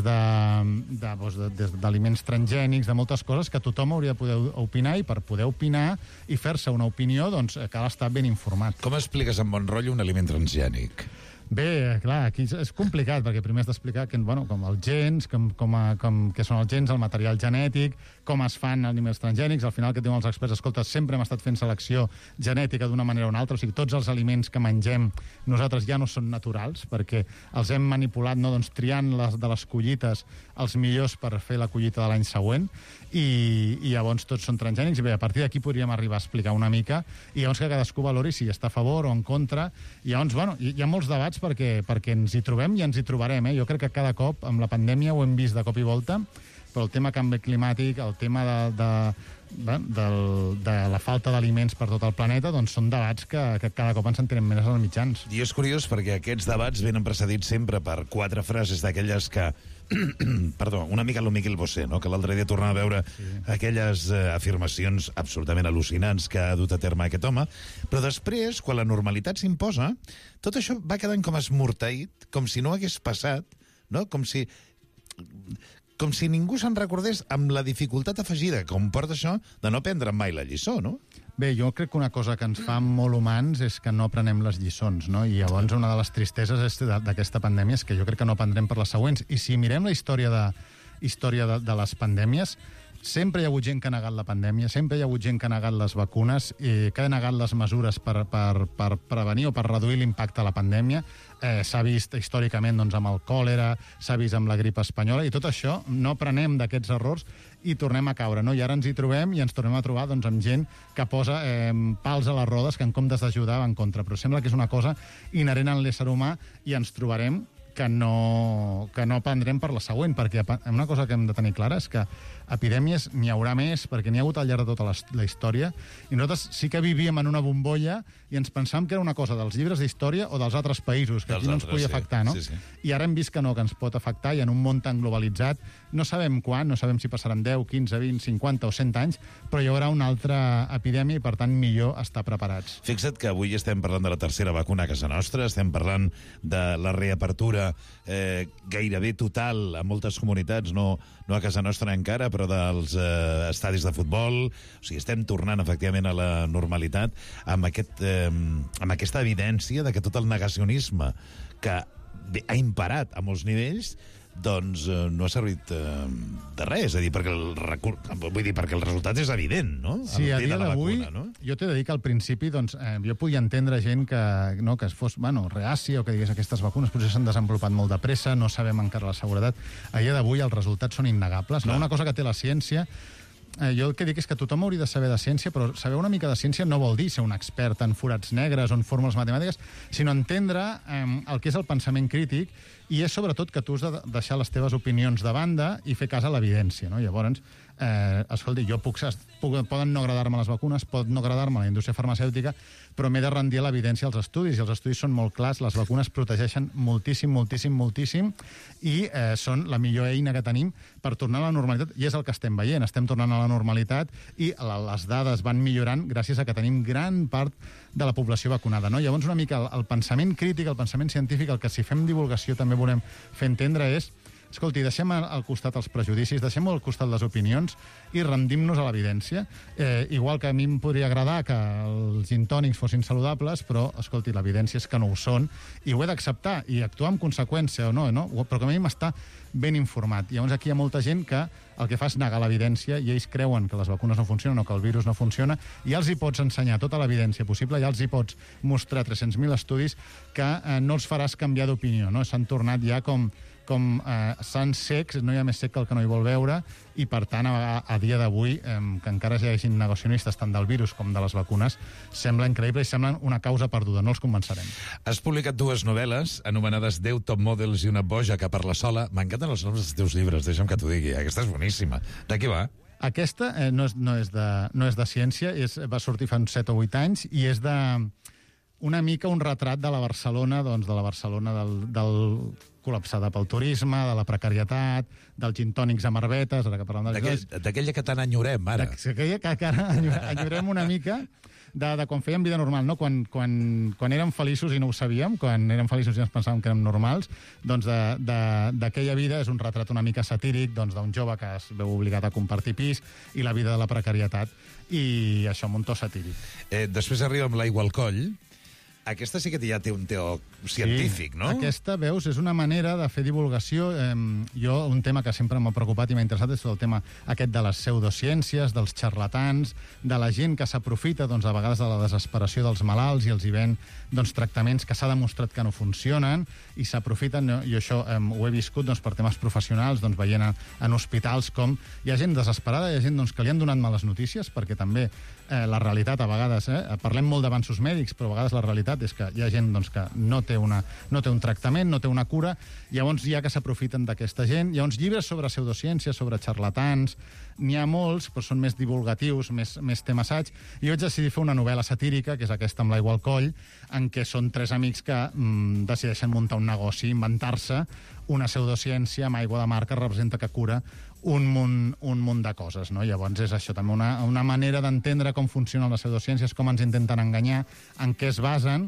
d'aliments transgènics, de moltes coses que tothom hauria de poder opinar, i per poder opinar i fer-se una opinió, doncs cal estar ben informat. Com expliques en bon rotllo un aliment transgènic? Bé, clar, aquí és complicat, perquè primer has d'explicar com els gens, què són els gens, el material genètic, com es fan aliments transgènics. Al final, que diuen els experts, escolta, sempre hem estat fent selecció genètica d'una manera o una altra, o sigui, tots els aliments que mengem nosaltres ja no són naturals, perquè els hem manipulat, no, doncs, triant de les collites els millors per fer la collita de l'any següent, i llavors tots són transgènics, i bé, a partir d'aquí podríem arribar a explicar una mica, i llavors que cadascú valori si està a favor o en contra, i llavors, bueno, hi ha molts debats perquè ens hi trobem i ens hi trobarem, Jo crec que cada cop, amb la pandèmia, ho hem vist de cop i volta, però el tema canvi climàtic, el tema de la falta d'aliments per tot el planeta, doncs són debats que cada cop ens entenem més als mitjans. I és curiós perquè aquests debats venen precedits sempre per 4 frases d'aquelles que perdó, una mica lo Miquel Bosé, no? Que l'altre dia tornava a veure aquelles afirmacions absolutament al·lucinants que ha dut a terme aquest home, però després, quan la normalitat s'imposa, tot això va quedant com esmorteït, com si no hagués passat, no? Com si ningú se'n recordés amb la dificultat afegida que comporta això de no prendre mai la lliçó, no? Bé, jo crec que una cosa que ens fa molt humans és que no prenem les lliçons, no? I llavors una de les tristeses d'aquesta pandèmia és que jo crec que no aprendrem per les següents. I si mirem la història de les pandèmies, sempre hi ha hagut gent que ha negat la pandèmia, sempre hi ha hagut gent que ha negat les vacunes, que ha negat les mesures per prevenir o per reduir l'impacte de la pandèmia. S'ha vist històricament doncs, amb el còlera, s'ha vist amb la grip espanyola, i tot això no aprenem d'aquests errors i tornem a caure, no? I ara ens hi trobem i ens tornem a trobar doncs, amb gent que posa pals a les rodes que en comptes d'ajudar va en contra. Però sembla que és una cosa inherent en l'ésser humà i ens trobarem que no prendrem per la següent, perquè una cosa que hem de tenir clara és que epidèmies n'hi haurà més, perquè n'hi ha hagut al llarg de tota la història, i nosaltres sí que vivíem en una bombolla i ens pensàvem que era una cosa dels llibres d'història o dels altres països, que aquí no ens podia afectar, no? Sí. I ara hem vist que no, que ens pot afectar, i en un món tan globalitzat no sabem quan, no sabem si passaran 10, 15, 20, 50 o 100 anys, però hi haurà una altra epidèmia i, per tant, millor estar preparats. Fixa't que avui estem parlant de la tercera vacuna a casa nostra, estem parlant de la reapertura gairebé total a moltes comunitats, no a casa nostra encara, però dels estadis de futbol. O sigui, estem tornant efectivament a la normalitat amb aquesta evidència de que tot el negacionisme que ha imparat a molts nivells doncs no ha servit de res, és a dir, perquè el resultat és evident, no? Sí, a dia d'avui, jo t'he de dir que al principi doncs, jo podia entendre gent que es fos reàcia o que digués aquestes vacunes potser s'han desenvolupat molt de pressa, no sabem encara la seguretat. A dia d'avui els resultats són innegables. No? Una cosa que té la ciència, jo el que dic és que tothom hauria de saber de ciència, però saber una mica de ciència no vol dir ser un expert en forats negres o en fórmules matemàtiques, sinó entendre el que és el pensament crític, i és sobretot que tu has de deixar les teves opinions de banda i fer cas a l'evidència, no? Llavors, escolti, poden no agradar-me les vacunes, pot no agradar-me la indústria farmacèutica, però m'he de rendir a l'evidència als estudis, i els estudis són molt clars, les vacunes protegeixen moltíssim, moltíssim, moltíssim, i són la millor eina que tenim per tornar a la normalitat, i és el que estem veient, estem tornant a la normalitat, i les dades van millorant gràcies a que tenim gran part de la població vacunada, no? Llavors, una mica el pensament crític, el pensament científic, el que si fem divulgació també volem fer entendre és: escolti, deixem al costat els prejudicis, deixem al costat les opinions i rendim-nos a l'evidència. Igual que a mi em podria agradar que els gin tònics fossin saludables, però, escolti, l'evidència és que no ho són, i ho he d'acceptar, i actuar en conseqüència o no? Però que a mi m'està ben informat. Llavors aquí hi ha molta gent que el que fa és negar l'evidència, i ells creuen que les vacunes no funcionen o que el virus no funciona, i ja els hi pots ensenyar tota l'evidència possible, ja els hi pots mostrar 300.000 estudis que no els faràs canviar d'opinió, no? S'han tornat ja com sants secs, no hi ha més sec que el que no hi vol veure, i per tant a dia d'avui que encara hi hagi negacionistes tant del virus com de les vacunes sembla increïble i semblen una causa perduda, no els convencerem. Has publicat 2 novel·les anomenades 10 top models i una boja que parla sola. M'encanten els noms dels teus llibres, deixa'm que t'ho digui. Aquesta és boníssima. De què va? Aquesta no és de ciència, va sortir fa uns 7 o 8 anys, i és una mica un retrat de la Barcelona, doncs de la Barcelona del col·lapsada pel turisme, de la precarietat, dels gin tònics amb arbetes, ara que parlem d'aquella que tant enyorem, ara. D'aquella que ara enyorem una mica, de quan fèiem vida normal, no? Quan érem feliços i no ho sabíem, quan érem feliços i ens pensàvem que érem normals, doncs d'aquella vida és un retrat una mica satíric d'un jove que es veu obligat a compartir pis i la vida de la precarietat, i això amb un to satíric. Després arriba amb l'aigua al coll. Aquesta sí que ja té un teor científic, no? Aquesta, veus, és una manera de fer divulgació. Jo, un tema que sempre m'ha preocupat i m'ha interessat és el tema aquest de les pseudociències, dels xarlatans, de la gent que s'aprofita, doncs, a vegades de la desesperació dels malalts i els hi ven tractaments que s'ha demostrat que no funcionen, i s'aprofiten, i això ho he viscut per temes professionals, veient en hospitals com hi ha gent desesperada, hi ha gent que li han donat males notícies, perquè també la realitat a vegades, parlem molt d'avanços mèdics, però a vegades la realitat és que hi ha gent que no té un tractament, no té una cura, llavors hi ha que s'aprofiten d'aquesta gent. Llavors llibres sobre pseudociències, sobre xarlatans, n'hi ha molts, però són més divulgatius, més tema assaig, i jo vaig decidir fer una novel·la satírica, que és aquesta amb l'aigua al coll, en què són 3 amics que decideixen muntar un negoci, inventar-se una pseudociència amb aigua de mar que representa que cura un munt de coses, no? Llavors és això també una manera d'entendre com funcionen les pseudociències, com ens intenten enganyar, en què es basen,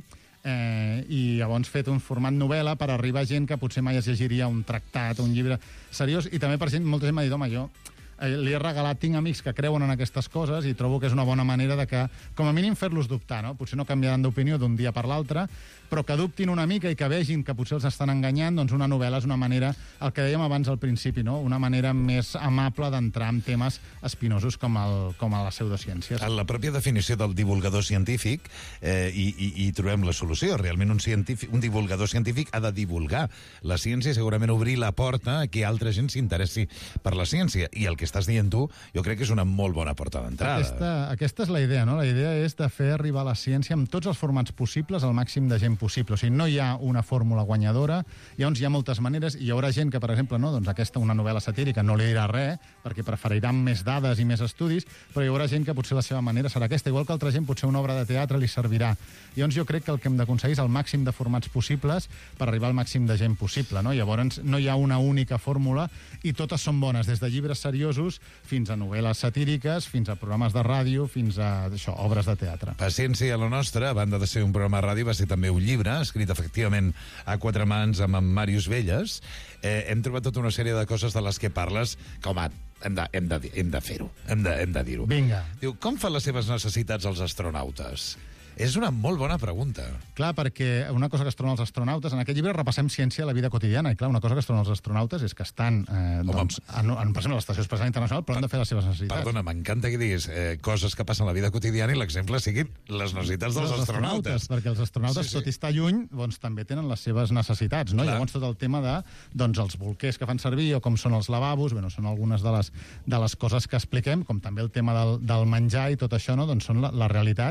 i llavors fet un format novel·la per arribar a gent que potser mai es llegiria un tractat o un llibre seriós, i també per gent, molta gent m'ha dit, home, jo li he regalat, tinc amics que creuen en aquestes coses i trobo que és una bona manera de que, com a mínim, fer-los dubtar, no? Potser no canviaran d'opinió d'un dia per l'altre, però que dubtin una mica i que vegin que potser els estan enganyant, doncs una novel·la és una manera, el que dèiem abans al principi, no? Una manera més amable d'entrar en temes espinosos com a les pseudociències. En la pròpia definició del divulgador científic hi trobem la solució. Realment un divulgador científic ha de divulgar la ciència i segurament obrir la porta a que altra gent s'interessi per la ciència. I el que estàs dient tu, jo crec que és una molt bona porta d'entrada. Aquesta és la idea, no? La idea és de fer arribar la ciència amb tots els formats possibles al màxim de gent possible. O sigui, no hi ha una fórmula guanyadora, llavors hi ha moltes maneres, i hi haurà gent que, per exemple, no, doncs aquesta, una novel·la satírica, no li dirà res, perquè preferiran més dades i més estudis, però hi haurà gent que potser la seva manera serà aquesta, igual que altra gent potser una obra de teatre li servirà. Llavors jo crec que el que hem d'aconseguir és el màxim de formats possibles per arribar al màxim de gent possible, no? Llavors no hi ha una única fórmula, i totes són bones, des de llibres seriosos fins a novel·les satíriques, fins a programes de ràdio, fins a obres de teatre. Paciència a la nostra, a banda de ser un programa de ràdio, va ser també un llibre, escrit efectivament a 4 mans amb en Màrius Velles. Hem trobat tota una sèrie de coses de les que parles, que, home, hem de fer-ho, hem de dir-ho. Vinga. Diu, com fan les seves necessitats els astronautes? És una molt bona pregunta. Clar, perquè una cosa que es troben els astronautes... En aquest llibre repassem ciència a la vida quotidiana, i clar, una cosa que es troben els astronautes és que estan, per exemple, a l'Estació Espacial Internacional, però han de fer les seves necessitats. Perdona, m'encanta que diguis coses que passen a la vida quotidiana i l'exemple siguin les necessitats dels astronautes. Perquè els astronautes, tot i estar lluny, doncs també tenen les seves necessitats, no? Llavors tot el tema de els bolquers que fan servir o com són els lavabos, són algunes de les coses que expliquem, com també el tema del menjar i tot això, no? Doncs són la realitat,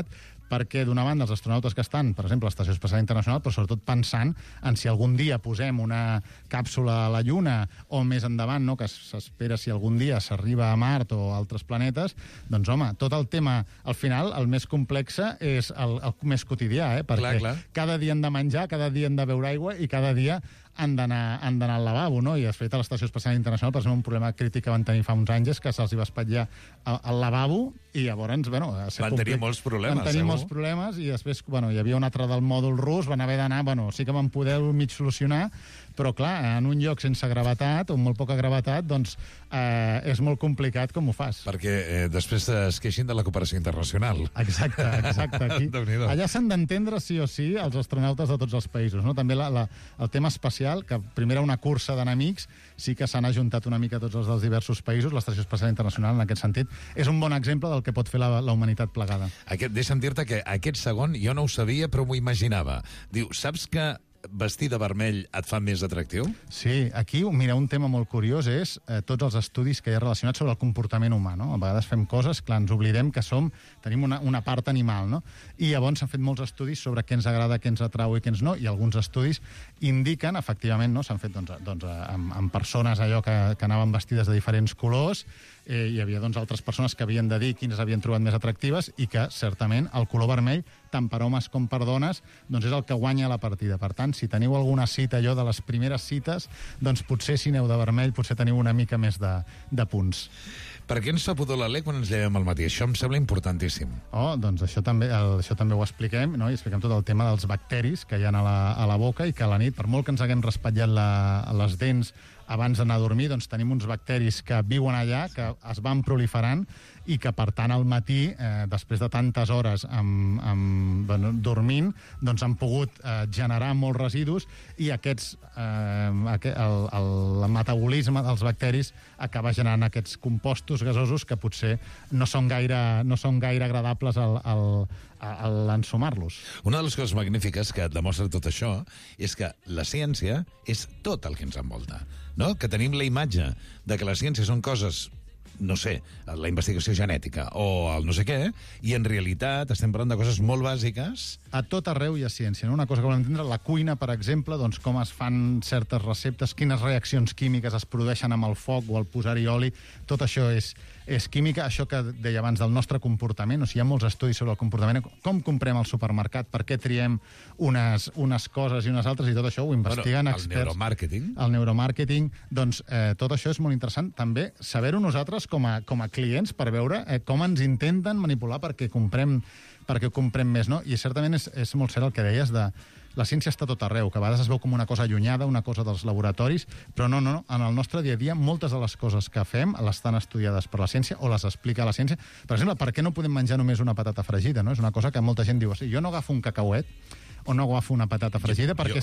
perquè d'una banda els astronautes que estan, per exemple, a l'Estació Espacial Internacional, però sobretot pensant en si algun dia posem una càpsula a la Lluna o més endavant, no, que s'espera si algun dia s'arriba a Mart o a altres planetes, doncs home, tot el tema, al final, el més complex és el més quotidià, perquè cada dia han de menjar, cada dia han de beure aigua i cada dia han d'anar al lavabo, no? I de fet a l'Estació Espacial Internacional, per exemple, un problema crític que van tenir fa uns anys és que se'ls va espatllar al lavabo i llavors, bueno... Van tenir molts problemes, Van tenir molts problemes i després, bueno, hi havia un altre del mòdul rus, van haver d'anar, bueno, sí que van poder mig solucionar, però clar, en un lloc sense gravetat o molt poca gravetat, doncs és molt complicat com ho fas. Perquè després es queixin de la cooperació internacional. Exacte. Aquí, allà s'han d'entendre sí o sí els astronautes de tots els països, no? També el tema espacial, que primer era una cursa d'enemics, sí que s'han ajuntat una mica tots els dels diversos països, l'Estació Espacial Internacional, en aquest sentit, és un bon exemple del que pot fer la humanitat plegada. Deixa'm dir-te que aquest segon jo no ho sabia, però m'ho imaginava. Diu, saps que vestir de vermell et fa més atractiu? Sí, aquí, mira, un tema molt curiós és tots els estudis que hi ha relacionats sobre el comportament humà, no? A vegades fem coses, clar, ens oblidem que tenim una part animal, no? I llavors s'han fet molts estudis sobre què ens agrada, què ens atrau i què ens no, i alguns estudis indiquen, efectivament, no? S'han fet amb persones allò que anaven vestides de diferents colors, hi havia altres persones que havien de dir quines havien trobat més atractives i que, certament, el color vermell, tant per homes com per dones, doncs és el que guanya la partida. Per tant, si teniu alguna cita, allò de les primeres cites, doncs potser si aneu de vermell potser teniu una mica més de punts. Per què ens fa pudor l'alè quan ens llevem al matí? Això em sembla importantíssim. Doncs això també ho expliquem, no? I expliquem tot el tema dels bacteris que hi ha a la boca i que a la nit, per molt que ens haguem raspallat les dents abans d'anar a dormir, doncs tenim uns bacteris que viuen allà, que es van proliferant i que, per tant, al matí, després de tantes hores dormint, doncs han pogut generar molts residus i el metabolisme dels bacteris acaba generant aquests compostos gasosos que potser no són gaire agradables a l'ensumar-los. Una de les coses magnífiques que demostra tot això és que la ciència és tot el que ens envolta, no? Que tenim la imatge de que la ciència són coses, no sé, la investigació genètica o el no sé què, i en realitat estem parlant de coses molt bàsiques. A tot arreu hi ha ciència, no? Una cosa que volem entendre, la cuina, per exemple, doncs com es fan certes receptes, quines reaccions químiques es produeixen amb el foc o al posar-hi oli, tot això és química. Això que deia abans del nostre comportament, o sigui, hi ha molts estudis sobre el comportament, com comprem al supermercat, per què triem unes coses i unes altres, i tot això ho investiguen experts. El neuromàrqueting, doncs tot això és molt interessant. També saber-ho nosaltres com a clients per veure com ens intenten manipular perquè comprem més, no? I certament és molt cert el que deies de la ciència està tot arreu, que a vegades es veu com una cosa allunyada, una cosa dels laboratoris, però no. En el nostre dia a dia, moltes de les coses que fem estan estudiades per la ciència o les explica la ciència. Per exemple, per què no podem menjar només una patata fregida? No? És una cosa que molta gent diu, jo no agafo un cacauet o no agafo una patata fregida perquè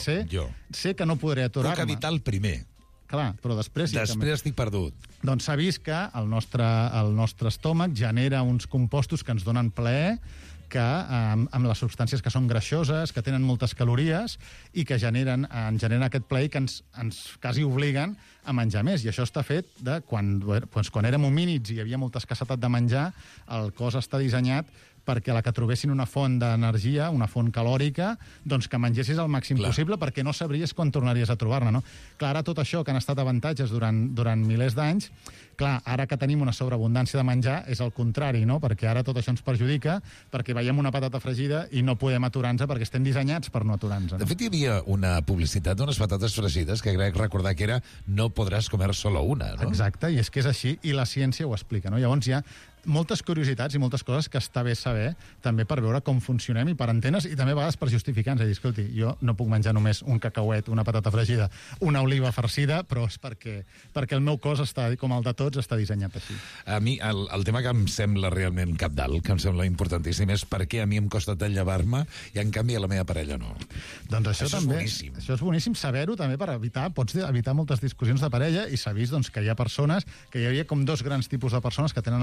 sé que no podré aturar-me. Puc evitar el primer. Clar, però després estic perdut. Doncs s'ha vist que el nostre estómac genera uns compostos que ens donen plaer, que amb les substàncies que són greixoses, que tenen moltes calories i que ens generen aquest plaer que ens quasi obliguen a menjar més. I això està fet de quan érem homínids i hi havia molta escassetat de menjar, el cos està dissenyat perquè a la que trobessin una font d'energia, una font calòrica, doncs que mengessis el màxim possible perquè no sabries quan tornaries a trobar-ne, no? Clar, ara tot això que han estat avantatges durant milers d'anys, clar, ara que tenim una sobreabundància de menjar és el contrari, no? Perquè ara tot això ens perjudica perquè veiem una patata fregida i no podem aturar-nos perquè estem dissenyats per no aturar-nos. No? De fet, hi havia una publicitat d'unes patates fregides que crec recordar que era no podràs comer solo una, no? Exacte, i és que és així, i la ciència ho explica, no? Llavors hi ha moltes curiositats i moltes coses que està bé saber també per veure com funcionem i per entenes i també a vegades per justificar-nos. És a dir, escolti, jo no puc menjar només un cacauet, una patata fregida, una oliva farcida, però és perquè el meu cos està, com el de tots, està dissenyat així. A mi, el tema que em sembla realment cabdal, que em sembla importantíssim, és per què a mi em costa tant llevar-me i en canvi a la meva parella no. Doncs això també, és boníssim. Això és boníssim saber-ho també per pots evitar moltes discussions de parella i s'ha vist doncs, que hi ha persones, que hi havia com dos grans tipus de persones que tenen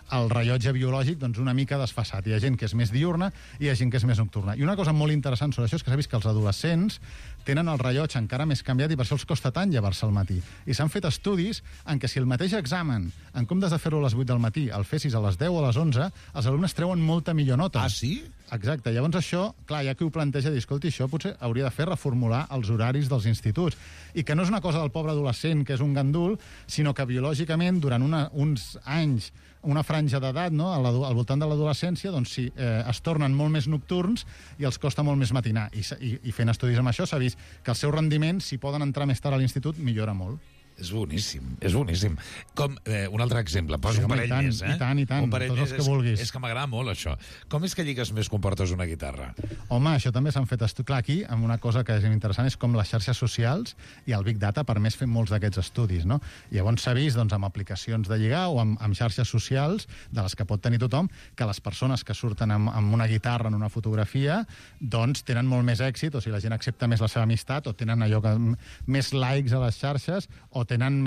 el rellotge biològic doncs, una mica desfasat. Hi ha gent que és més diurna i hi ha gent que és més nocturna. I una cosa molt interessant sobre això és que s'ha vist que els adolescents tenen el rellotge encara més canviat i per això els costa tant llevar-se al matí. I s'han fet estudis en què si el mateix examen, en comptes de fer-lo a les 8 del matí, el fessis a les 10 o a les 11, els alumnes treuen molta millor nota. Ah, sí? Exacte. Llavors això, clar, ja que ho planteja, dir, escolti, això potser hauria de fer reformular els horaris dels instituts. I que no és una cosa del pobre adolescent, que és un gandul, sinó que biològicament, durant uns anys, una franja d'edat, no?, al voltant de l'adolescència, doncs sí, es tornen molt més nocturns i els costa molt més matinar. I fent estudis amb això s'ha vist que el seu rendiment, si poden entrar més tard a l'institut, millora molt. És boníssim, és boníssim. Com, un altre exemple, posa un parell més, eh? I tant, un parell tots els que vulguis. És que m'agrada molt, això. Com és que lligues més quan portes una guitarra? Home, això també s'han fet estudis. Clar, aquí, amb una cosa que és interessant, és com les xarxes socials i el Big Data ha permès fer molts d'aquests estudis, no? I llavors s'ha vist, doncs, amb aplicacions de lligar o amb xarxes socials, de les que pot tenir tothom, que les persones que surten amb una guitarra en una fotografia, doncs, tenen molt més èxit, o sigui, la gent accepta més la seva amistat, o tenen allò que més likes a les xarxes, o tenen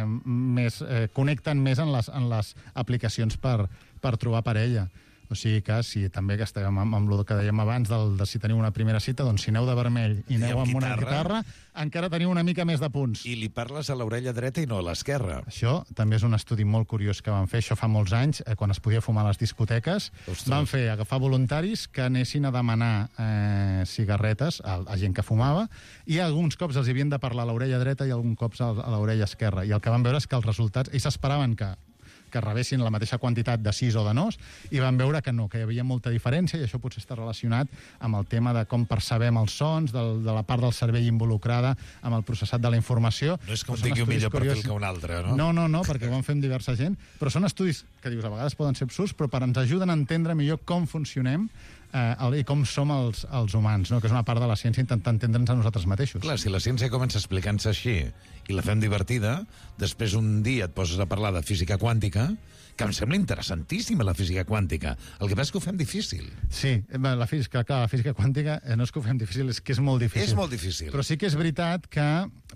connecten més en les aplicacions per trobar parella. O sigui que, si també que estem amb el que dèiem abans de si teniu una primera cita, doncs si aneu de vermell i aneu amb una guitarra, encara teniu una mica més de punts. I li parles a l'orella dreta i no a l'esquerra. Això també és un estudi molt curiós que van fer, això fa molts anys, quan es podia fumar a les discoteques. Ostres. Van fer agafar voluntaris que anessin a demanar cigarretes a gent que fumava, i alguns cops els havien de parlar a l'orella dreta i alguns cops a l'orella esquerra. I el que van veure és que els resultats, ells esperaven que rebessin la mateixa quantitat de sís o de nos, i van veure que no, que hi havia molta diferència, i això potser està relacionat amb el tema de com percebem els sons, de la part del cervell involucrada amb el processat de la informació. No és que un tingui un millor perfil que un altre, no? No, perquè ho van fer amb diversa gent, però són estudis que dius, a vegades poden ser absurds, però ens ajuden a entendre millor com funcionem i com som els humans, no? Que és una part de la ciència intentar entendre'ns a nosaltres mateixos. Clar, si la ciència comença explicant-se així i la fem divertida, després un dia et poses a parlar de física quàntica, que em sembla interessantíssima, la física quàntica. El que passa és que ho fem difícil. Sí, la física quàntica no és que ho fem difícil, és que és molt difícil. És molt difícil. Però sí que és veritat que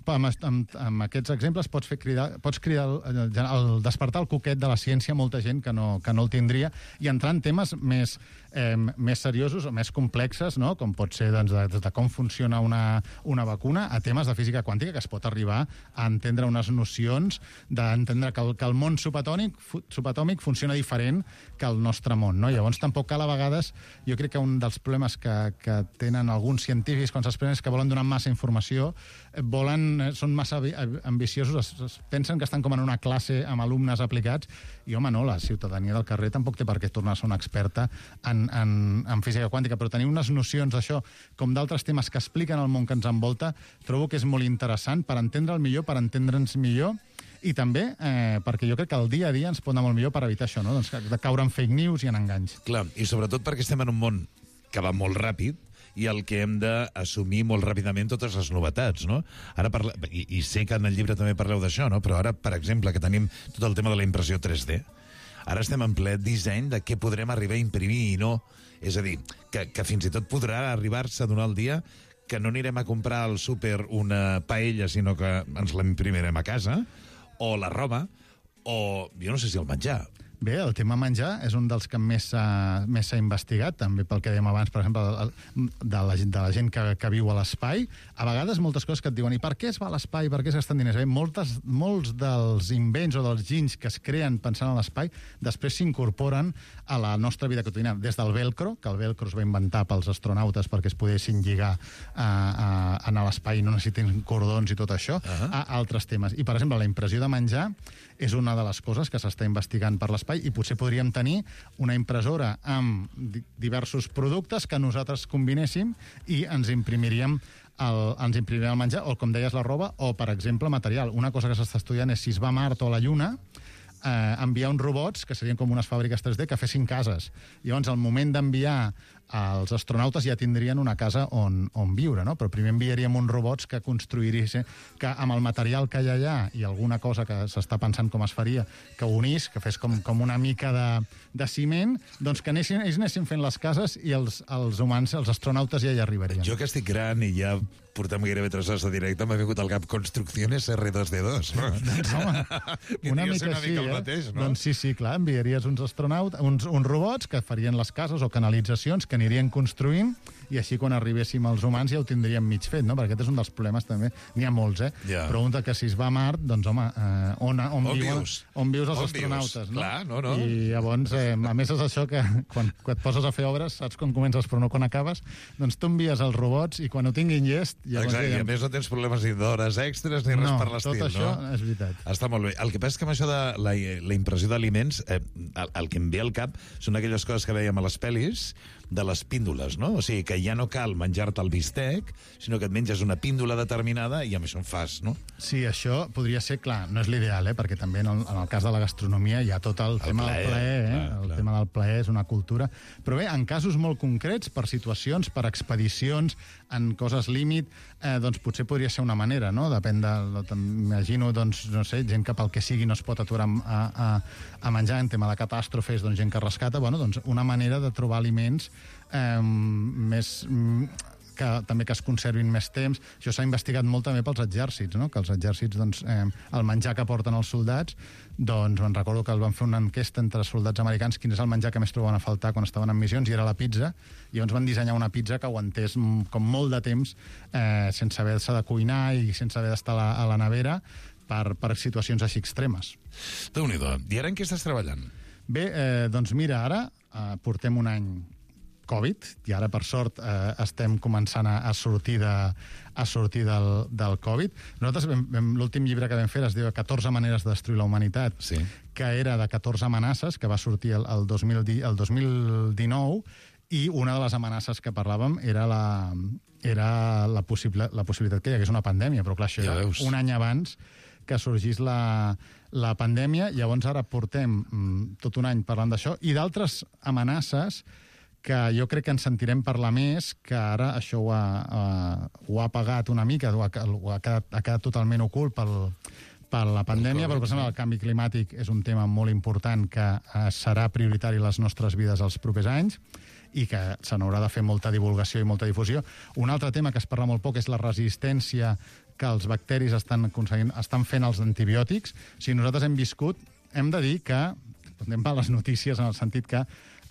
amb aquests exemples pots cridar el despertar el coquet de la ciència a molta gent que no el tindria, i entrar en temes més seriosos o més complexes, no? Com pot ser de com funciona una vacuna, a temes de física quàntica, que es pot arribar a entendre unes nocions, d'entendre que el món subatòmic funciona diferent que el nostre món, no? Llavors tampoc cal a vegades, jo crec que un dels problemes que tenen alguns científics quan s'expliquen és que volen donar massa informació, són massa ambiciosos, es pensen que estan com en una classe amb alumnes aplicats, i home, no, la ciutadania del carrer tampoc té per què tornar-se una experta en física quàntica, però tenir unes nocions d'això, com d'altres temes que expliquen el món que ens envolta, trobo que és molt interessant per entendre'l millor, per entendre'ns millor, i també perquè jo crec que el dia a dia ens pot anar molt millor per evitar això, no? Doncs de caure en fake news i en enganys. Clar, i sobretot perquè estem en un món que va molt ràpid i el que hem d'assumir molt ràpidament totes les novetats, no? Ara i sé que en el llibre també parleu d'això, no? Però ara, per exemple, que tenim tot el tema de la impressió 3D, ara estem en ple disseny de què podrem arribar a imprimir i no. És a dir, que fins i tot podrà arribar-se a donar el dia que no anirem a comprar al súper una paella, sinó que ens la imprimirem a casa, o la roba, o jo no sé si el menjar. Bé, el tema menjar és un dels que més s'ha investigat, també pel que dèiem abans, per exemple, de la gent que viu a l'espai. A vegades moltes coses que et diuen, i per què es va a l'espai, per què es gasten diners? Bé, molts dels invents o dels ginys que es creen pensant en l'espai després s'incorporen a la nostra vida quotidiana, des del velcro, que el velcro es va inventar pels astronautes perquè es poguessin lligar a l'espai i no necessitin cordons i tot això, a altres temes. I, per exemple, la impressió de menjar és una de les coses que s'està investigant per l'espai, i potser podríem tenir una impressora amb diversos productes que nosaltres combinéssim i ens imprimiríem el menjar, o com deies, la roba, o, per exemple, material. Una cosa que s'està estudiant és si es va a Mart o a la Lluna, enviar uns robots, que serien com unes fàbriques 3D, que fessin cases. Llavors, al moment d'enviar els astronautes ja tindrien una casa on viure, no? Però primer enviaríem uns robots que construirien, que amb el material que hi ha allà i alguna cosa que s'està pensant com es faria, que unís, que fes com una mica de ciment, doncs que ells anessin fent les cases i els humans, els astronautes, ja hi arribarien. Jo que estic gran i ja portem gairebé 3 hores de directe, m'ha vingut al cap Construcciones R2D2, no? Doncs, home, una mica així, mateix, no? Doncs sí, clar, enviaries uns astronautes, uns robots que farien les cases o canalitzacions que anirien construint, i així quan arribéssim als humans ja ho tindríem mig fet, no? Perquè aquest és un dels problemes també. N'hi ha molts, Ja. Però un que si es va a Mart, doncs, home, on vius els astronautes, no? Clar, no. I llavors, a més és això que quan et poses a fer obres, saps quan comences però no quan acabes, doncs tu envies els robots i quan ho tinguin llest... Exacte, i a més no tens problemes ni d'hores extres ni res per l'estil, no? Tot això és veritat. Està molt bé. El que passa és que amb això de la impressió d'aliments, el que em ve al cap són aquelles coses que veiem a les pel·lis de les píndoles, no? O sigui, que ja no cal menjar-te el bistec, sinó que et menges una píndola determinada i amb això en fas, no? Sí, això podria ser, clar, no és l'ideal, perquè també en el cas de la gastronomia hi ha tot el tema del plaer, el tema del plaer és una cultura. Però bé, en casos molt concrets, per situacions, per expedicions, en coses límit, doncs potser podria ser una manera, no? Depèn m'imagino, doncs, no sé, gent que pel que sigui no es pot aturar a menjar, en tema de catàstrofes, doncs gent que rescata, bueno, doncs una manera de trobar aliments més també que es conservin més temps. Això s'ha investigat molt també pels exèrcits, no? Que els exèrcits, doncs, el menjar que porten els soldats, doncs me'n recordo que van fer una enquesta entre soldats americans quin és el menjar que més trobaven a faltar quan estaven en missions, i era la pizza, i llavors van dissenyar una pizza que aguantés com molt de temps sense haver-se de cuinar i sense haver d'estar a la nevera per situacions així extremes. Déu-n'hi-do. I ara en què estàs treballant? Bé, doncs mira, ara portem un any Covid, i ara, per sort, estem començant a sortir del Covid. Nosaltres, l'últim llibre que vam fer es diu 14 maneres de destruir la humanitat, que era de 14 amenaces, que va sortir el 2019, i una de les amenaces que parlàvem era la possibilitat que hi hagués una pandèmia, però clar, això era un any abans que sorgís la pandèmia. Llavors ara portem tot un any parlant d'això, i d'altres amenaces que jo crec que ens sentirem parlar més, que ara això ho ha apagat una mica, ha quedat totalment ocult per la pandèmia, però, per exemple, el canvi climàtic és un tema molt important que serà prioritari a les nostres vides els propers anys, i que se n'haurà de fer molta divulgació i molta difusió. Un altre tema que es parla molt poc és la resistència que els bacteris estan fent als antibiòtics. Si nosaltres hem de dir que tenim males notícies en el sentit que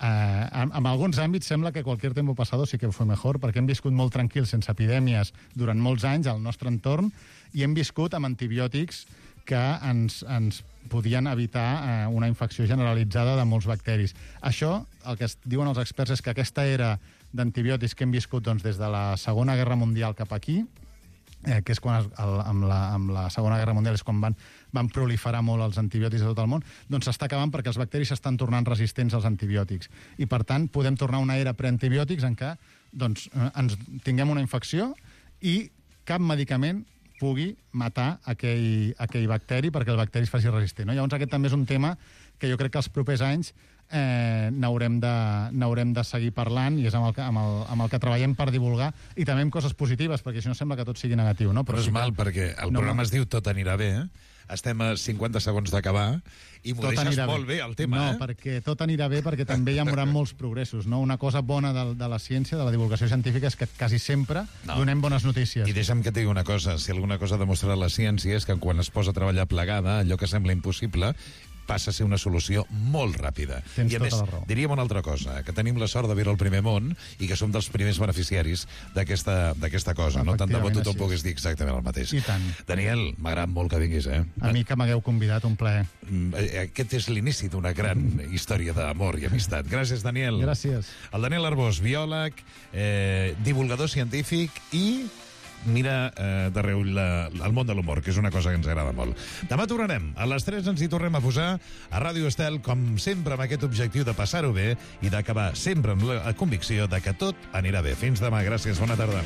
en alguns àmbits sembla que cualquier tiempo pasado sí que fue mejor, perquè hem viscut molt tranquils sense epidèmies durant molts anys al nostre entorn, i hem viscut amb antibiòtics que ens podien evitar una infecció generalitzada de molts bacteris. Això, el que diuen els experts, és que aquesta era d'antibiòtics que hem viscut des de la Segona Guerra Mundial cap aquí, que és quan amb la Segona Guerra Mundial és quan van proliferar molt els antibiòtics a tot el món, doncs s'està acabant perquè els bacteris s'estan tornant resistents als antibiòtics. I, per tant, podem tornar a una era preantibiòtics en què ens tinguem una infecció i cap medicament pugui matar aquell bacteri perquè el bacteri es faci resistent. Llavors, aquest també és un tema que jo crec que els propers anys n'haurem de seguir parlant, i és amb el que treballem per divulgar, i també amb coses positives, perquè si no sembla que tot sigui negatiu. No? Però és mal, perquè el programa es diu Tot anirà bé, estem a 50 segons d'acabar, i m'ho deixes molt bé, el tema. No, perquè tot anirà bé, perquè també hi haurà molts progressos. No? Una cosa bona de la ciència, de la divulgació científica, és que quasi sempre donem bones notícies. I deixa'm que et digui una cosa, si alguna cosa ha demostrat la ciència és que quan es posa a treballar plegada, allò que sembla impossible passa a ser una solució molt ràpida. Tens I a més, tota la raó. diríem una altra cosa, que tenim la sort de viure al primer món i que som dels primers beneficiaris d'aquesta cosa. No? Tant de bo tothom pogués dir exactament el mateix. I tant. Daniel, m'agrada molt que vinguis, A mi que m'hagueu convidat, un plaer. Aquest és l'inici d'una gran història d'amor i amistat. Gràcies, Daniel. Gràcies. El Daniel Arbós, biòleg, divulgador científic i mira de reull el món de l'humor, que és una cosa que ens agrada molt. Demà tornarem. A les 3 ens hi tornem a posar a Ràdio Estel, com sempre, amb aquest objectiu de passar-ho bé i d'acabar sempre amb la convicció de que tot anirà bé. Fins demà. Gràcies. Bona tarda.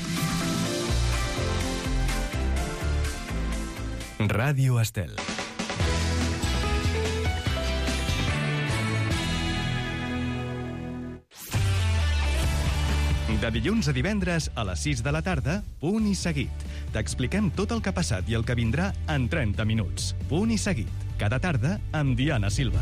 Ràdio Estel. De dilluns a divendres a les 6 de la tarda, Punt i Seguit. T'expliquem tot el que ha passat i el que vindrà en 30 minuts. Punt i Seguit. Cada tarda amb Diana Silva.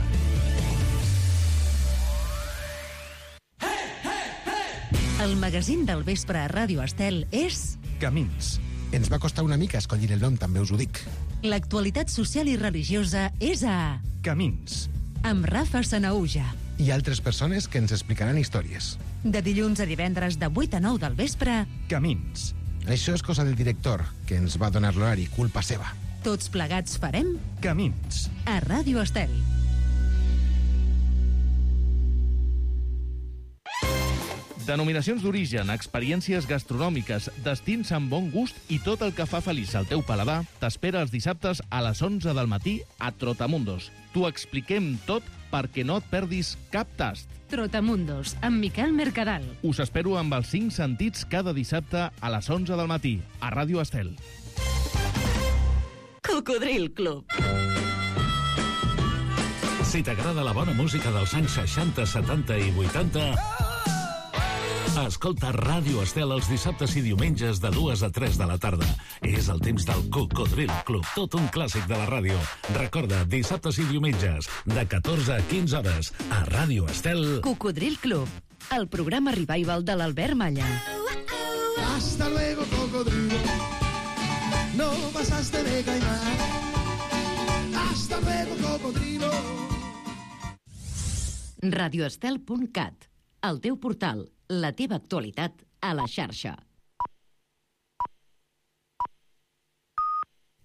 El magazín del vespre a Ràdio Estel és... Camins. Ens va costar una mica escollir el nom, també us ho dic. L'actualitat social i religiosa és a Camins. amb Rafa Sanaúja. I altres persones que ens explicaran històries. De dilluns a divendres de 8 a 9 del vespre. Camins. Això és cosa del director, que ens va donar l'horari, culpa seva. Tots plegats farem Camins. a Ràdio Estel. Denominacions d'origen, experiències gastronòmiques, destins amb bon gust i tot el que fa feliç al teu paladar t'espera els dissabtes a les 11 del matí a Trotamundos. T'ho expliquem tot perquè no et perdis cap tast. Trotamundos, amb Miquel Mercadal. Us espero amb els 5 sentits cada dissabte a les 11 del matí a Ràdio Estel. Cocodril Club. Si t'agrada la bona música dels anys 60, 70 i 80... Escolta Ràdio Estel els dissabtes i diumenges de 2 a 3 de la tarda. És el temps del Cocodril Club, tot un clàssic de la ràdio. Recorda, dissabtes i diumenges, de 14 a 15 hores, a Ràdio Estel. Cocodril Club, el programa revival de l'Albert Malla. Hasta luego, cocodrilo. No pasaste de caimán. Hasta luego, cocodrilo. radioestel.cat, el teu portal, la teva actualitat a la xarxa.